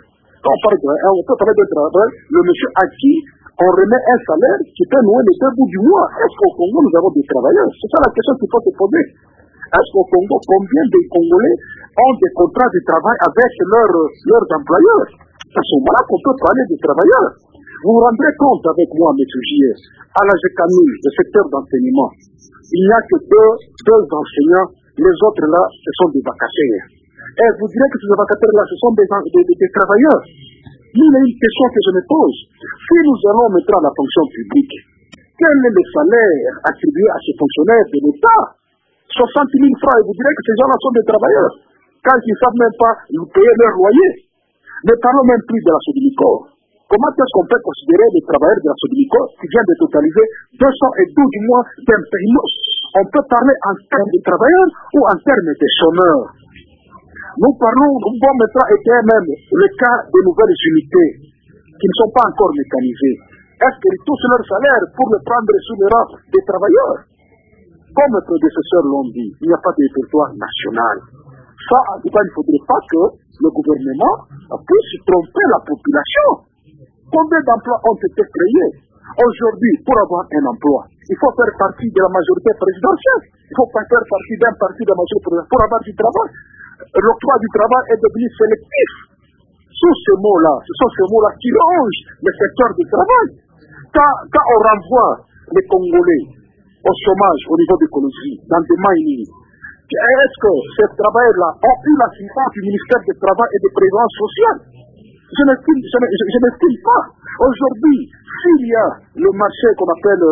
on peut parler d'un travailleur, le monsieur à qui on remet un salaire qui peut nouer les 2 bouts du mois. Est-ce qu'au Congo, nous avons des travailleurs? C'est ça la question qu'il faut se poser. Est-ce qu'au Congo, combien de Congolais ont des contrats de travail avec leurs employeurs? C'est à ce moment-là qu'on peut parler des travailleurs. Vous vous rendrez compte avec moi, M. J.R., à la GECAMI, le secteur d'enseignement, il n'y a que deux enseignants, les autres là, ce sont des vacataires. Et vous direz que ces vacataires-là, ce sont des travailleurs. Il y a une question que je me pose. Si nous allons mettre à la fonction publique, quel est le salaire attribué à ces fonctionnaires de l'État? 60 000 francs, et vous direz que ces gens-là sont des travailleurs, quand ils ne savent même pas payer leur loyer. Ne parlons même plus de la Sodimico. Comment est-ce qu'on peut considérer les travailleurs de la Sodimico qui viennent de totaliser 212 mois d'impayement? On peut parler en termes de travailleurs ou en termes de chômeurs. Nous parlons, bon, maintenant, était même le cas des nouvelles unités qui ne sont pas encore mécanisées. Est-ce qu'ils touchent leur salaire pour le prendre sous le rang des travailleurs? Comme mes prédécesseurs l'ont dit, il n'y a pas de répertoire national. Ça, en tout cas, il ne faudrait pas que le gouvernement puisse tromper la population. Combien d'emplois ont été créés? Aujourd'hui, pour avoir un emploi, il faut faire partie de la majorité présidentielle. Il faut pas faire partie d'un parti de la majorité présidentielle pour avoir du travail. L'octroi du travail est devenu sélectif. Sous ce mot-là, ce sont ces mots-là qui rongent le secteur du travail. Quand on renvoie les Congolais au chômage au niveau d'écologie, dans des mining, est-ce que ces travailleurs-là ont eu l'assistance du ministère du Travail et de la Prévoyance sociale? Je n'estime pas. Aujourd'hui, s'il y a le marché qu'on appelle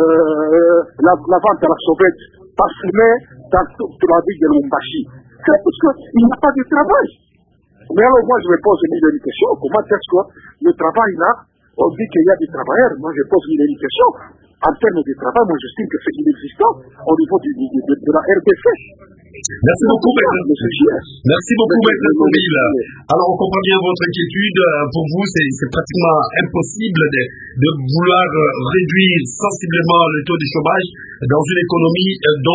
la vente à la sauvette, parfumée dans toute la ville de Lumbashi, c'est parce qu'il n'y a pas de travail. Mais alors moi je me pose une question, comment est-ce que le travail là, on dit qu'il y a des travailleurs, moi je pose une question. En termes de travail, moi j'estime que c'est inexistant au niveau de la RDC. Merci beaucoup, Maître Sonville. Alors, on comprend bien votre inquiétude. Pour vous, c'est pratiquement impossible de vouloir réduire sensiblement le taux de chômage dans une économie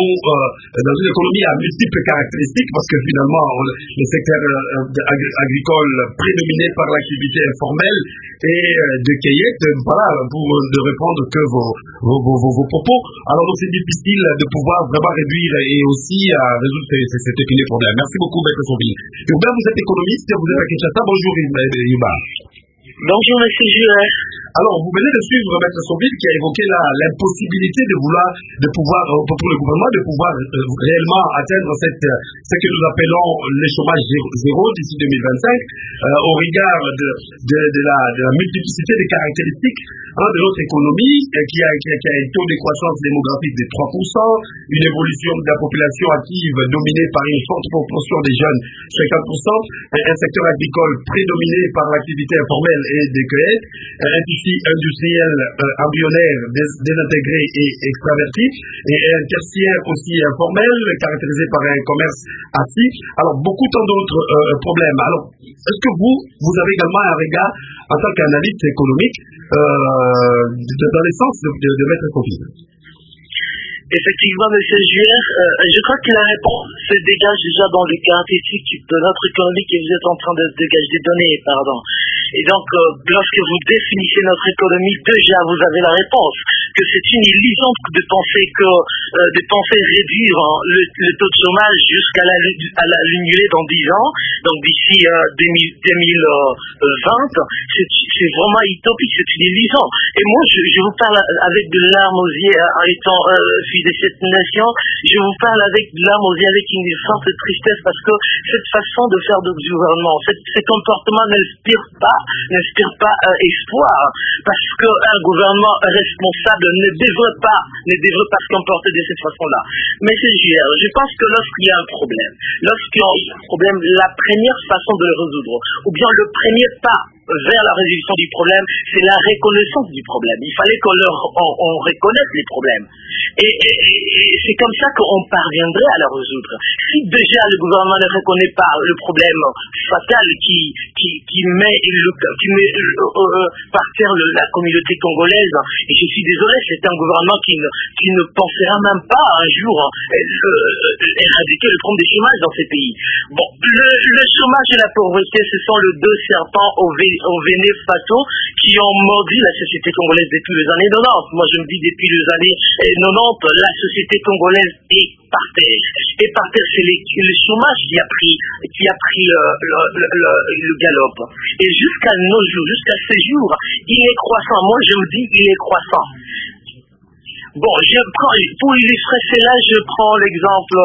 à multiples caractéristiques, parce que finalement, le secteur agricole prédominé par l'activité informelle et de cueillette, voilà, pour ne répondre que vos propos. Alors, donc, c'est difficile de pouvoir vraiment réduire et aussi résoudre cet épineux problème. Merci beaucoup, Maître Sonville. Urbain, vous êtes économiste, vous êtes à Kinshasa. Bonjour, Yuba. Bonjour, M. J.R. Alors, vous venez de suivre Maître Somville qui a évoqué l'impossibilité de pouvoir, pour le gouvernement, de pouvoir réellement atteindre ce que nous appelons le chômage zéro d'ici 2025, au regard de la multiplicité des caractéristiques de notre économie, qui a un taux de croissance démographique de 3%, une évolution de la population active dominée par une forte proportion des jeunes, 50%, un secteur agricole prédominé par l'activité informelle et des cueillettes, un tissu industriel embryonnaire désintégré et extraverti, et un tertiaire aussi informel, caractérisé par un commerce assis. Alors, beaucoup tant d'autres problèmes. Alors, est-ce que vous avez également un regard en tant qu'analyste économique dans le sens de Maître Somville? Effectivement, M. Juer, je crois que la réponse se dégage déjà dans les caractéristiques de notre économie que vous êtes en train de dégager des données, pardon. Et donc, lorsque vous définissez notre économie, déjà vous avez la réponse, que c'est une illusion de penser réduire le taux de chômage jusqu'à l'annuler dans 10 ans, donc d'ici 2020, c'est vraiment utopique, c'est une illusion. Et moi, je vous parle avec de larmes aux yeux, en étant fils de cette nation, je vous parle avec de larmes aux yeux, avec une forte tristesse, parce que cette façon de faire du gouvernement, ces comportements n'inspirent pas espoir, parce qu'un gouvernement responsable ne devrait pas se comporter de cette façon-là. Mais je pense que lorsqu'il y a un problème, la première façon de le résoudre, ou bien le premier pas vers la résolution du problème, c'est la reconnaissance du problème. Il fallait qu'on reconnaisse les problèmes. Et c'est comme ça qu'on parviendrait à la résoudre. Si déjà le gouvernement ne reconnaît pas le problème fatal qui met par terre la communauté congolaise, et je suis désolé, c'est un gouvernement qui ne pensera même pas un jour éradiquer le problème du chômage dans ces pays. Bon, le chômage et la pauvreté, ce sont les deux serpents au venin fataux qui ont mordu la société congolaise depuis les années 90. Moi, je me dis depuis les années 90, la société congolaise est par terre. Et par terre, c'est le chômage qui a pris le galop. Et jusqu'à nos jours, jusqu'à ces jours, il est croissant. Moi, je me dis qu'il est croissant. Bon, pour illustrer cela, je prends l'exemple,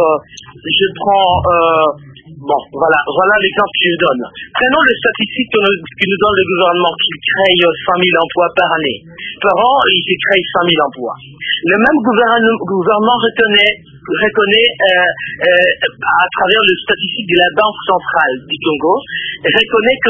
voilà l'exemple que je donne. Prenons les statistiques que nous donne le gouvernement, qui crée 100 000 emplois par année. Par an, il crée 100 000 emplois. Le même gouvernement reconnaît à travers les statistiques de la Banque centrale du Congo, reconnaît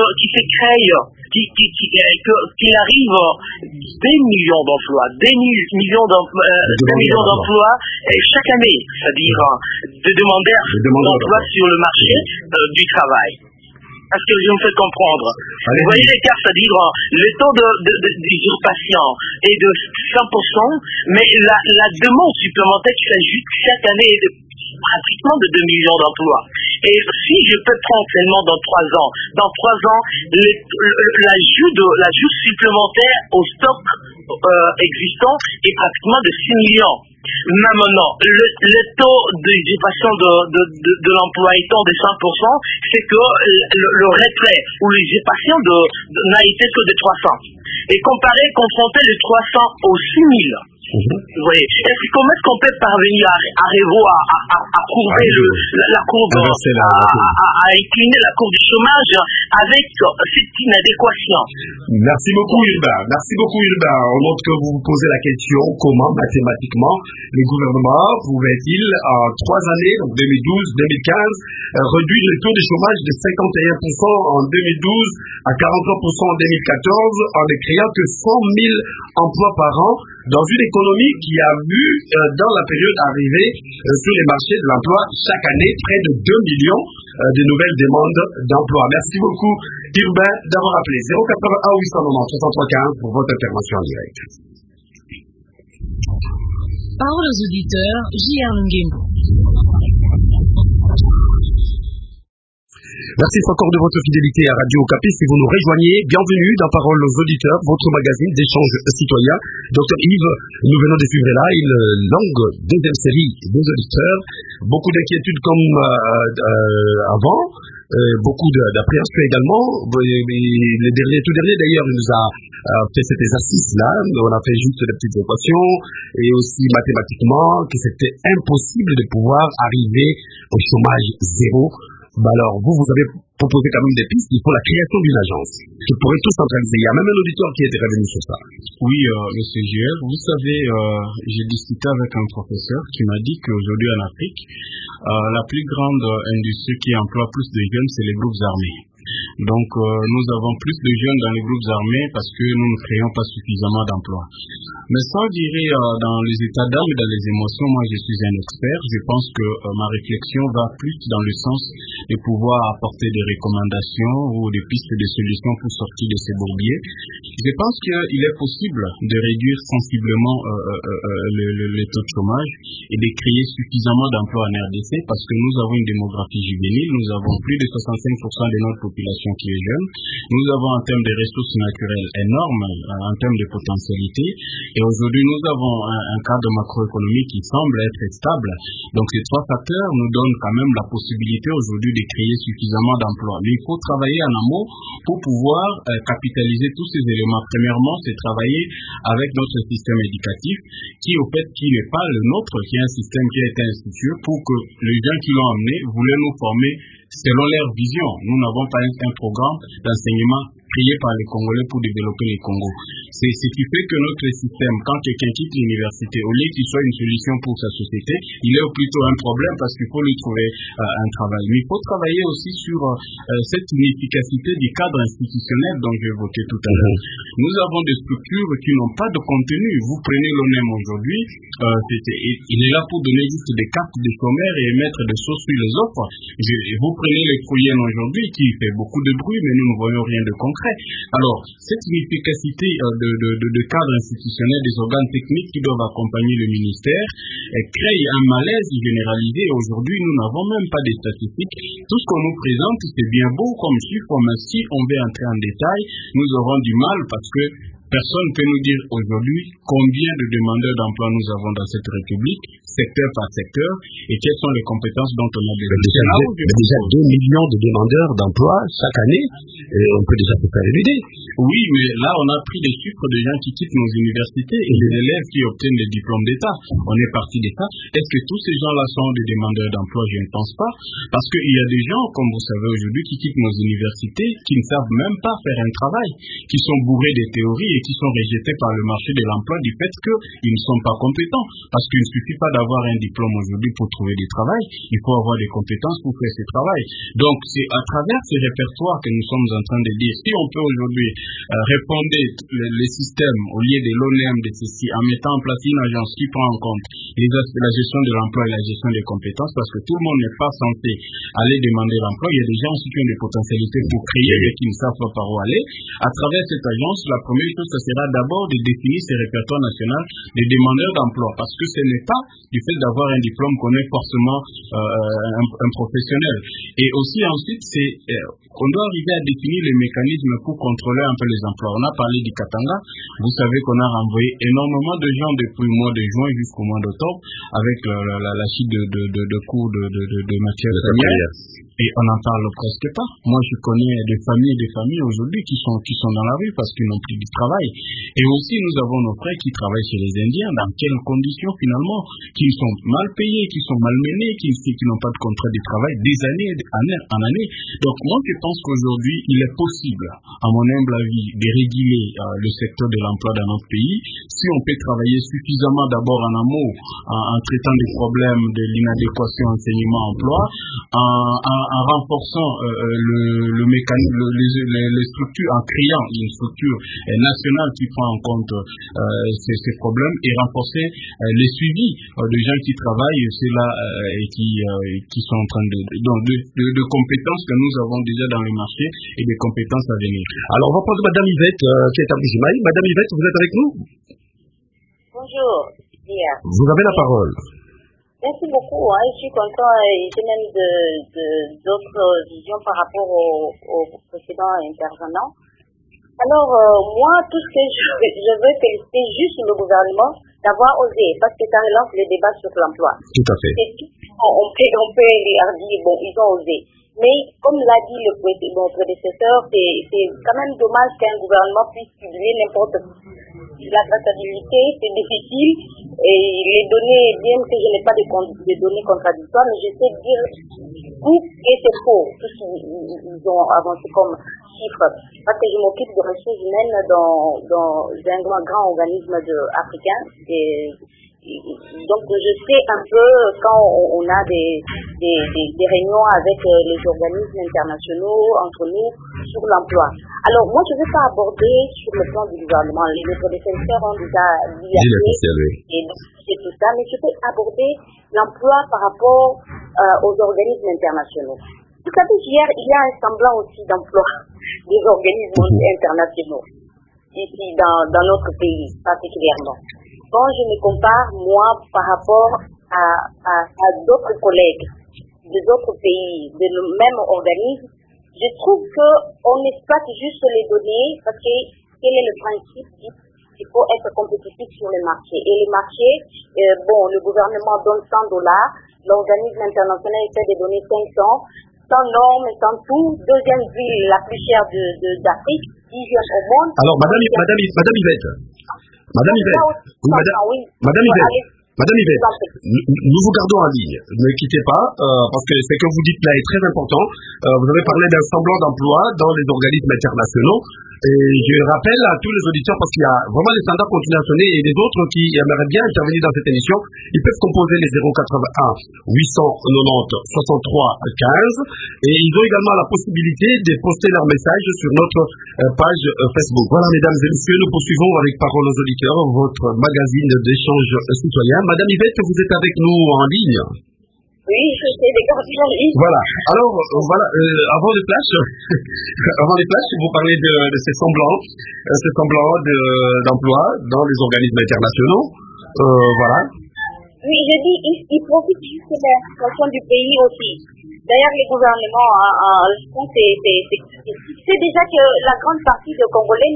qu'il arrive des millions d'emplois, des millions d'emplois chaque année, c'est-à-dire de demandeurs d'emploi sur le marché du travail. Est-ce que je me fais comprendre? Vous voyez l'écart, c'est-à-dire le taux d'usurpation est de 100%, mais la demande supplémentaire qui s'ajoute chaque année est pratiquement de 2 millions d'emplois. Et si je peux prendre seulement dans 3 ans, l'ajout supplémentaire au stock existant est pratiquement de 6 millions. Maintenant, le taux d'usurpation de l'emploi étant de 100%, c'est que le retrait ou l'usurpation n'a été que de 300. Et confronter les 300 aux 6 000, vous voyez, comment est-ce qu'on peut parvenir à courber la courbe, à incliner la courbe du chômage avec cette inadéquation? Merci beaucoup, Urbain. On note que vous vous posez la question, comment mathématiquement le gouvernement pouvait-il, en 3 années, donc 2012-2015, réduire le taux de chômage de 51% en 2012 à 43% en 2014 en ne créant que 100 000 emplois par an dans une économie qui a vu dans la période arriver sur les marchés de l'emploi chaque année près de 2 millions de nouvelles demandes d'emploi. Merci beaucoup, Urbain, d'avoir appelé 081 890 6315 pour votre intervention en direct. Parole aux auditeurs, J.R. Ngembo. Merci encore de votre fidélité à Radio Okapi. Si vous nous rejoignez, bienvenue dans Parole aux auditeurs, votre magazine d'échange citoyen. Dr Yves, nous venons de suivre là une longue deuxième série des auditeurs. Beaucoup d'inquiétudes comme avant, beaucoup d'appréhension également. Le tout dernier d'ailleurs nous a fait cet exercice-là. On a fait juste des petites équations et aussi mathématiquement que c'était impossible de pouvoir arriver au chômage zéro. Alors, vous avez proposé quand même des pistes. Il faut la création d'une agence qui pourrait tout centraliser. Il y a même un auditeur qui était revenu sur ça. Oui, monsieur JR, vous savez, j'ai discuté avec un professeur qui m'a dit qu'aujourd'hui en Afrique, la plus grande industrie qui emploie plus de jeunes, c'est les groupes armés. Donc, nous avons plus de jeunes dans les groupes armés parce que nous ne créons pas suffisamment d'emplois. Mais sans dire dans les états d'âme et dans les émotions, moi je suis un expert. Je pense que ma réflexion va plus dans le sens de pouvoir apporter des recommandations ou des pistes de solutions pour sortir de ces bourbiers. Je pense qu'il est possible de réduire sensiblement le taux de chômage et de créer suffisamment d'emplois en RDC parce que nous avons une démographie juvénile, nous avons plus de 65% de notre population qui est jeune. Nous avons en termes de ressources naturelles énormes, en termes de potentialité. Et aujourd'hui, nous avons un cadre macroéconomique qui semble être stable. Donc, ces trois facteurs nous donnent quand même la possibilité aujourd'hui de créer suffisamment d'emplois. Mais il faut travailler en amont pour pouvoir capitaliser tous ces éléments. Premièrement, c'est travailler avec notre système éducatif qui n'est pas le nôtre, qui est un système qui a été institué pour que les gens qui l'ont amené voulaient nous former selon leur vision. Nous n'avons pas un programme d'enseignement créé par les Congolais pour développer les Congos. C'est ce qui fait que notre système, quand quelqu'un quitte l'université, au lieu qu'il soit une solution pour sa société, il est plutôt un problème parce qu'il faut lui trouver un travail. Mais il faut travailler aussi sur cette inefficacité du cadre institutionnel dont j'évoquais tout à l'heure. Nous avons des structures qui n'ont pas de contenu. Vous prenez l'ONEM aujourd'hui, il est là pour donner juste des cartes des chômeurs et mettre des sauces sur les offres. Vous prenez les Fouillens aujourd'hui qui fait beaucoup de bruit, mais nous ne voyons rien de concret. Alors, cette inefficacité de cadre institutionnel des organes techniques qui doivent accompagner le ministère crée un malaise généralisé. Aujourd'hui, nous n'avons même pas de statistiques. Tout ce qu'on nous présente, c'est bien beau comme chiffre, mais si on veut entrer en détail, nous aurons du mal parce que personne ne peut nous dire aujourd'hui combien de demandeurs d'emploi nous avons dans cette République, secteur par secteur, et quelles sont les compétences dont on a besoin. Déjà 2 millions de demandeurs d'emploi chaque année, on peut déjà se faire une idée. Oui, mais là, on a pris des chiffres de gens qui quittent nos universités et des élèves qui obtiennent des diplômes d'État. On est parti de ça. Est-ce que tous ces gens-là sont des demandeurs d'emploi? Je ne pense pas. Parce qu'il y a des gens, comme vous savez aujourd'hui, qui quittent nos universités, qui ne savent même pas faire un travail, qui sont bourrés de théories et qui sont rejetés par le marché de l'emploi du fait qu'ils ne sont pas compétents. Parce qu'il ne suffit pas d'avoir un diplôme aujourd'hui pour trouver du travail. Il faut avoir des compétences pour faire ce travail. Donc, c'est à travers ces répertoires que nous sommes en train de dire, si on peut aujourd'hui répondre les systèmes au lieu de l'ONEM, de ceci, en mettant en place une agence qui prend en compte la gestion de l'emploi et la gestion des compétences, parce que tout le monde n'est pas censé aller demander l'emploi. Il y a des gens aussi qui ont des potentialités pour créer et qui ne savent pas par où aller. À travers cette agence, la première chose, ça sera d'abord de définir ces répertoires nationaux des demandeurs d'emploi, parce que ce n'est pas du fait d'avoir un diplôme qu'on est forcément un professionnel. Et aussi ensuite, on doit arriver à définir les mécanismes pour contrôler un peu les emplois. On a parlé du Katanga. Vous savez qu'on a renvoyé énormément de gens depuis le mois de juin jusqu'au mois d'octobre avec la chute de cours de matières premières. Et on n'en parle presque pas. Moi, je connais des familles aujourd'hui qui sont dans la rue parce qu'ils n'ont plus de travail. Et aussi, nous avons nos frères qui travaillent chez les Indiens. Dans quelles conditions, finalement, qui sont mal payés, qui sont malmenés, qui n'ont pas de contrat de travail des années en année. Donc, moi, je pense qu'aujourd'hui, il est possible, à mon humble avis, de réguler le secteur de l'emploi dans notre pays. Si on peut travailler suffisamment d'abord en amont, en traitant des problèmes de l'inadéquation enseignement-emploi, en renforçant le mécanisme, les structures, en créant une structure nationale qui prend en compte ces problèmes et renforcer les suivis de gens qui travaillent, et qui sont en train de compétences que nous avons déjà dans le marché et des compétences à venir. Alors, on va prendre Madame Yvette qui est à Bujimaï. Madame Yvette, vous êtes avec nous? Bonjour. Bien. Vous avez la parole. Merci beaucoup. Je suis content et j'ai même d'autres visions par rapport aux précédents intervenants. Alors, moi, tout ce que je veux féliciter juste le gouvernement d'avoir osé, parce que ça relance le débat sur l'emploi. Tout à fait. On peut leur dire, bon, ils ont osé. Mais comme l'a dit mon prédécesseur, c'est quand même dommage qu'un gouvernement puisse publier n'importe quoi. La traçabilité, c'est difficile et les données, bien que je n'ai pas de données contradictoires, mais je sais dire où et c'est faux, tout ce qu'ils ont avancé comme chiffres. Parce que je m'occupe de ressources humaines dans un grand organisme africain. Donc je sais un peu quand on a des réunions avec les organismes internationaux entre nous sur l'emploi. Alors moi je ne vais pas aborder sur le plan du gouvernement, les prédécesseurs ont déjà dit et tout ça, mais je vais aborder l'emploi par rapport aux organismes internationaux. Vous savez, hier il y a un semblant aussi d'emploi des organismes internationaux ici dans notre pays particulièrement. Quand je me compare, moi, par rapport à d'autres collègues des autres pays, de le même organisme, je trouve qu'on exploite juste les données parce que quel est le principe? Il faut être compétitif sur les marchés. Et les marchés, le gouvernement donne $100, l'organisme international essaie de donner 500, sans normes, sans tout. Deuxième ville la plus chère d'Afrique, 10e au monde. Alors, Madame Yvette. Nous vous gardons en ligne. Ne quittez pas, parce que ce que vous dites là est très important. Vous avez parlé d'un semblant d'emploi dans les organismes internationaux. Et je rappelle à tous les auditeurs, parce qu'il y a vraiment les standards continuent à sonner, et les autres qui aimeraient bien intervenir dans cette émission, ils peuvent composer les 081 890 63 15, et ils ont également la possibilité de poster leurs messages sur notre page Facebook. Voilà, mesdames et messieurs, nous poursuivons avec Parole aux auditeurs, votre magazine d'échange citoyen. Madame Yvette, vous êtes avec nous en ligne. Oui, je sais, des cartes. Voilà. Alors, avant les flashs, vous parlez de ces semblants d'emploi dans les organismes internationaux. Voilà. Oui, je dis, ils profitent juste de la situation du pays aussi. D'ailleurs, les gouvernements, c'est déjà que la grande partie des Congolais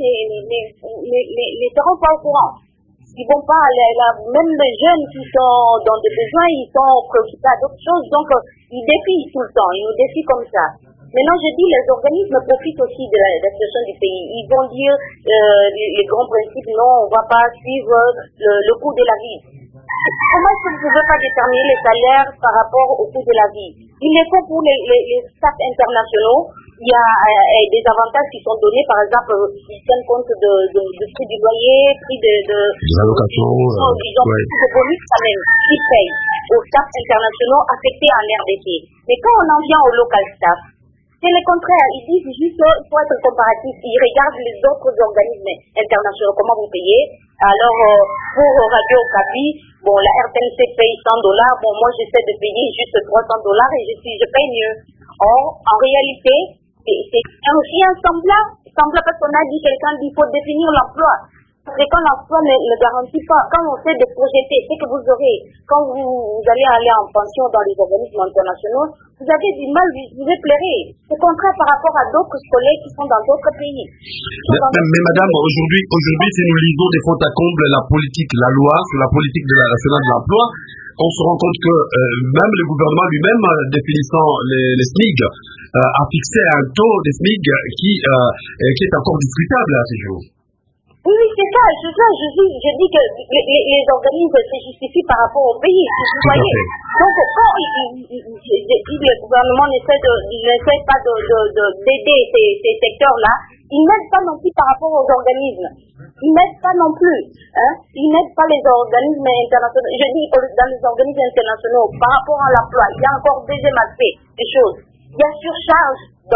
ne seront pas au courant. Ils vont pas, même les jeunes qui sont dans des besoins, ils sont préoccupés à d'autres choses, donc ils défient tout le temps, ils nous défient comme ça. Maintenant, je dis, les organismes profitent aussi de la situation du pays. Ils vont dire les grands principes, non, on ne va pas suivre le coût de la vie. Comment est-ce que vous ne pouvez pas déterminer les salaires par rapport au coût de la vie? Il est faut pour les staffs internationaux, il y a des avantages qui sont donnés, par exemple, ils tiennent compte du prix du loyer, prix de l'allocation, ils ont plus de bonus quand même, ils payent aux staffs internationaux affectés en RDC. Mais quand on en vient au local staff, c'est le contraire, ils disent juste qu'il faut être comparatif, ils regardent les autres organismes internationaux, comment vous payez. Alors, pour Radio Okapi, la RTNC paye $100, moi j'essaie de payer juste $300 et je paye mieux. Or, en réalité, c'est aussi un semblant parce qu'on a dit, quelqu'un dit qu'il faut définir l'emploi. C'est quand l'emploi ne garantit pas, quand on sait de projeter, c'est que vous aurez, quand vous allez aller en pension dans les organismes internationaux, vous avez du mal, vous éclairez. C'est contraire par rapport à d'autres collègues qui sont dans d'autres pays. Mais madame, aujourd'hui, si nous lisons des fautes à comble la loi sur la politique nationale de l'emploi, on se rend compte que même le gouvernement lui-même, définissant les SMIC, a fixé un taux des SMIC qui est encore discutable à ce jour. Oui, c'est ça. Je dis que les organismes se justifient par rapport au pays, vous voyez. Donc, quand le gouvernement n'essaie pas d'aider ces secteurs-là, ils n'aident pas non plus par rapport aux organismes. Ils n'aident pas non plus. Ils n'aident pas les organismes internationaux. Je dis dans les organismes internationaux, par rapport à l'emploi, il y a encore deuxième aspect des choses. Il y a surcharge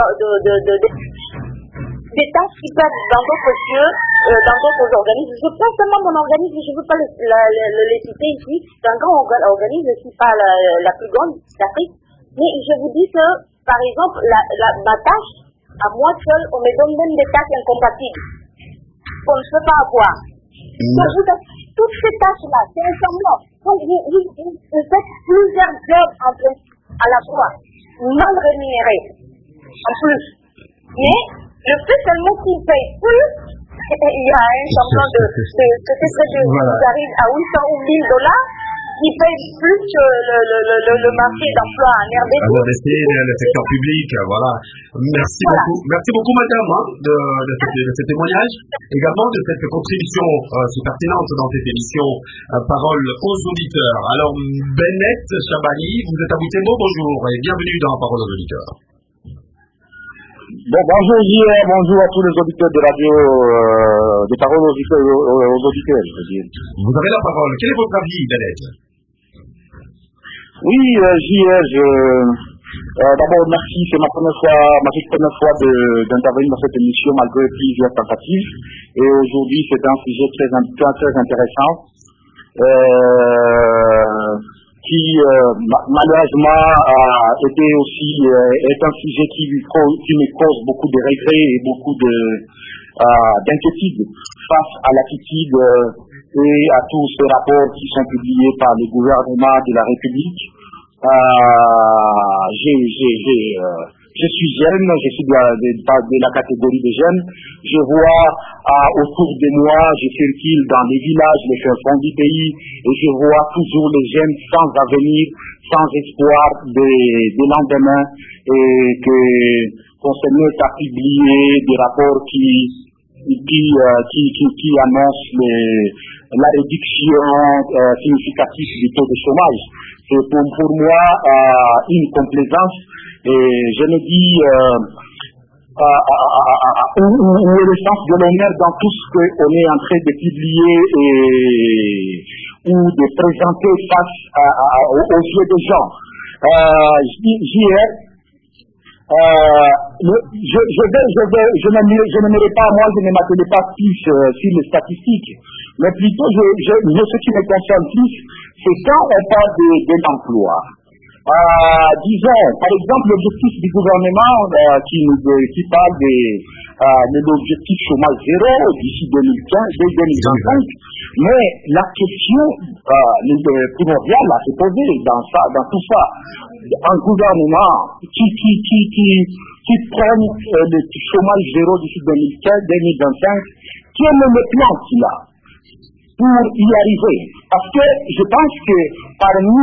des tâches qui peuvent dans d'autres cieux, dans d'autres organismes. Je prends seulement mon organisme, je ne veux pas le citer ici, c'est un grand organisme, je ne suis pas la plus grande d'Afrique, mais je vous dis que, par exemple, ma tâche, à moi seule, on me donne même des tâches incompatibles, qu'on ne peut pas avoir. Donc, toutes ces tâches-là, c'est un semblant. Donc, vous faites plusieurs jobs à la fois, mal rémunérés, en plus. Mais, le fait seulement qu'ils payent plus, il y a un semblant vous arrive à $800 ou $1000, qui paye plus que le marché d'emploi en RDC. En RDC, le secteur public, voilà. Merci beaucoup. Merci beaucoup, madame, de ce témoignage. Également de cette contribution si pertinente dans cette émission Parole aux auditeurs. Alors, Bennett Chabani, vous êtes à Butembo, bonjour et bienvenue dans Parole aux auditeurs. Bon, bonjour JR, bonjour à tous les auditeurs de radio, des paroles aux auditeurs, je veux dire. Vous avez la parole. Quel est votre avis, Bennett? Oui, JR, d'abord merci, c'est ma toute première fois d'intervenir dans cette émission malgré plusieurs tentatives. Et aujourd'hui, c'est un sujet très intéressant. Qui malheureusement est un sujet qui me cause beaucoup de regrets et beaucoup d'inquiétude face à l'attitude et à tous ces rapports qui sont publiés par le gouvernement de la République. Je suis jeune, je suis de la catégorie des jeunes. Je vois autour de moi, je circule dans les villages, les fins du pays, et je vois toujours les jeunes sans avenir, sans espoir de lendemain, et qu'on se met à publier des rapports qui annoncent la réduction significative du taux de chômage. C'est pour moi une complaisance. Et je me dis, où est le sens de l'honneur dans tout ce qu'on est en train de publier ou de présenter face aux yeux des gens. Je n'aimerais pas, moi je ne m'attendais pas plus sur les statistiques, mais plutôt ce qui me concerne plus, c'est quand on parle de l'emploi. Disons, par exemple, l'objectif du gouvernement qui parle de l'objectif chômage zéro d'ici 2025, mais la question primordiale à se poser dans tout ça, un gouvernement qui prend le chômage zéro d'ici 2025, quel est le plan qu'il a pour y arriver? Parce que je pense que parmi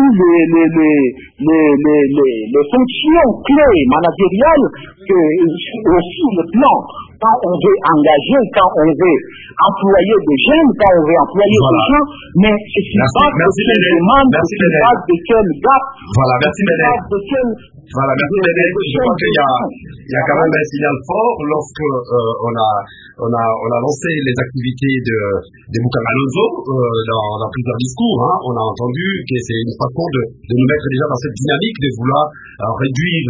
les fonctions clés managériales, que aussi le plan, quand on veut engager, quand on veut employer des jeunes, quand on veut employer des gens, mais c'est sur base de quelle demande, c'est sur base de quel gap, voilà, merci Bennett. Voilà, merci Bennett. Je crois qu'il y a quand même un signal fort lorsque on a lancé les activités de Mukamalozo dans plusieurs discours. Hein. On a entendu que c'est une façon de nous mettre déjà dans cette dynamique de vouloir réduire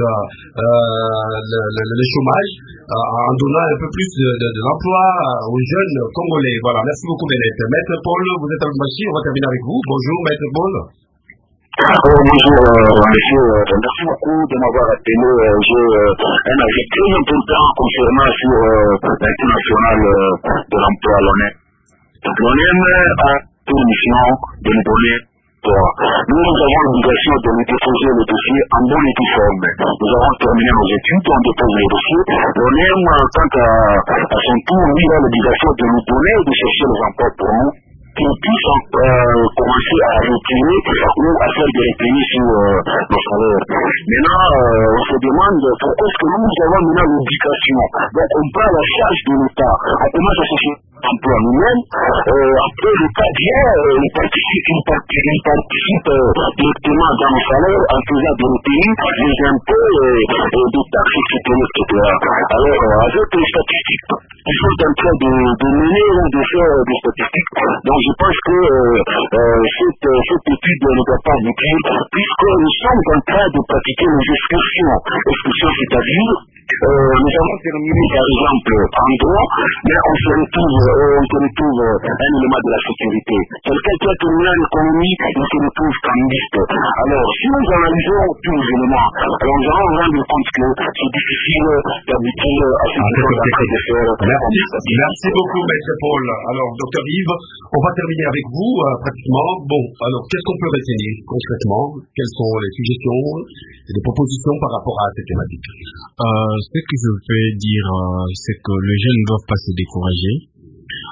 le chômage en donnant un peu plus de l'emploi aux jeunes congolais. Voilà, merci beaucoup Bennett. Maître Paul, vous êtes à Lubumbashi, on va terminer avec vous. Bonjour Maître Paul. Bonjour monsieur, merci beaucoup de m'avoir appelé. J'ai un avis très important concernant sur l'international de l'emploi. L'ONEM a pour mission de nous donner. Nous avons l'obligation de nous déposer le dossier en bonne et due forme. Nous avons terminé nos études, on dépose les dossiers. L'ONEM, quant à son tour, lui a l'obligation de nous donner et de chercher les emplois pour nous, qui puissent commencer à retirer ou à faire des retenues sur nos salaires. Maintenant, on se demande pourquoi est-ce que nous avons maintenant l'obligation. Donc on prend la charge de l'État, on commence à chercher l'emploi nous-mêmes. Après l'État vient, il participe directement dans nos salaires en faisant des retenues, des impôts, des taxes, etc. Alors, avec les statistiques, ils sont en train de mener ou de faire des statistiques. Donc je pense que cette étude ne doit pas aboutir, puisque nous sommes en train de pratiquer les excursions, c'est-à-dire nous avons terminé par exemple en droit, mais on se retrouve un élément de la sécurité. Quelqu'un qui a terminé en économie, il se retrouve candidiste. Alors, si nous analysons tous les éléments, alors nous allons nous rendre compte que c'est difficile d'aboutir à ce que nous sommes de faire. Merci beaucoup, Maître Paul. Alors, Dr Yves, on va terminer avec vous pratiquement. Bon, alors, qu'est-ce qu'on peut retenir concrètement? Quelles sont les suggestions et les propositions par rapport à cette thématique? Ce que je peux dire, c'est que les jeunes ne doivent pas se décourager.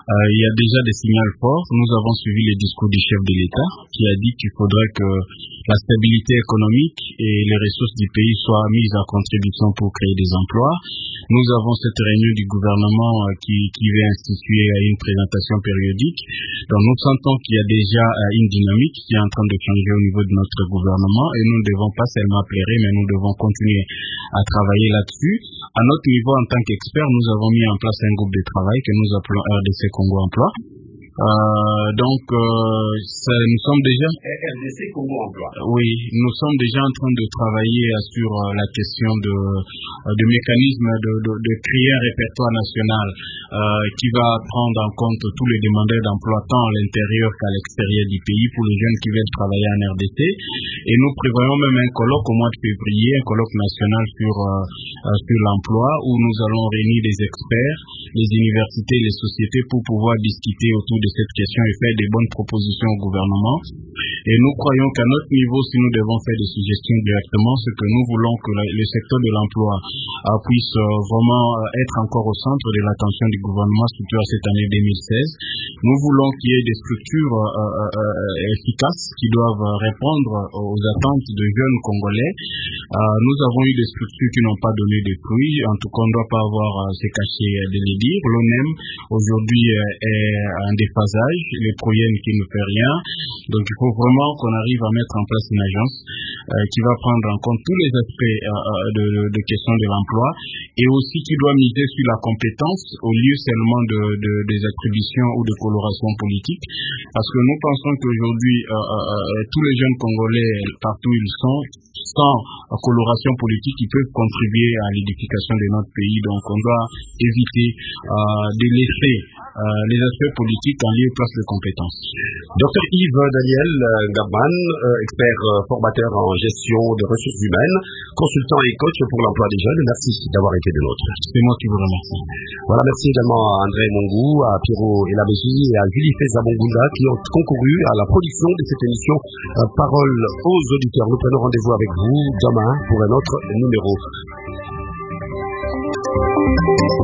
Il y a déjà des signaux forts. Nous avons suivi les discours du chef de l'État qui a dit qu'il faudrait que la stabilité économique et les ressources du pays soient mises à contribution pour créer des emplois. Nous avons cette réunion du gouvernement qui va instituer une présentation périodique. Donc nous sentons qu'il y a déjà une dynamique qui est en train de changer au niveau de notre gouvernement et nous ne devons pas seulement plairer, mais nous devons continuer à travailler là-dessus. À notre niveau, en tant qu'experts, nous avons mis en place un groupe de travail que nous appelons RDC Congo Emploi. Nous sommes déjà RDC Congo Emploi. Oui, nous sommes déjà en train de travailler sur la question de mécanisme de créer un répertoire national qui va prendre en compte tous les demandeurs d'emploi tant à l'intérieur qu'à l'extérieur du pays pour les jeunes qui veulent travailler en RDC. Et nous prévoyons même un colloque au mois de février, un colloque national sur l'emploi où nous allons réunir des experts, les universités, les sociétés pour pouvoir discuter autour de cette question et faire des bonnes propositions au gouvernement. Et nous croyons qu'à notre niveau, si nous devons faire des suggestions directement, c'est que nous voulons que le secteur de l'emploi puisse vraiment être encore au centre de l'attention du gouvernement, surtout à cette année 2016. Nous voulons qu'il y ait des structures efficaces qui doivent répondre aux attentes de jeunes Congolais. Nous avons eu des structures qui n'ont pas donné de fruits. En tout cas, on ne doit pas avoir se cacher de les dire. L'ONEM, aujourd'hui, est en déphasage. Les proyens qui ne fait rien. Donc, il faut vraiment qu'on arrive à mettre en place une agence qui va prendre en compte tous les aspects de questions de l'emploi et aussi qui doit miser sur la compétence au lieu seulement des attributions ou de coloration politique. Parce que nous pensons qu'aujourd'hui, tous les jeunes Congolais, partout où ils sont, sans coloration politique, ils peuvent contribuer à l'édification de notre pays. Donc, on doit éviter de laisser les aspects politiques en lieu et place de compétences. Dr Yves Daniel Ngabman, expert formateur en gestion des ressources humaines, consultant et coach pour l'emploi des jeunes. Merci d'avoir été de nôtre. C'est moi qui vous remercie. Voilà, merci également à André Mongou, à Pierrot Elabéji et à Julie Feza-Mongunda qui ont concouru à la production de cette émission Parole aux auditeurs. Nous prenons rendez-vous avec vous demain pour un autre numéro.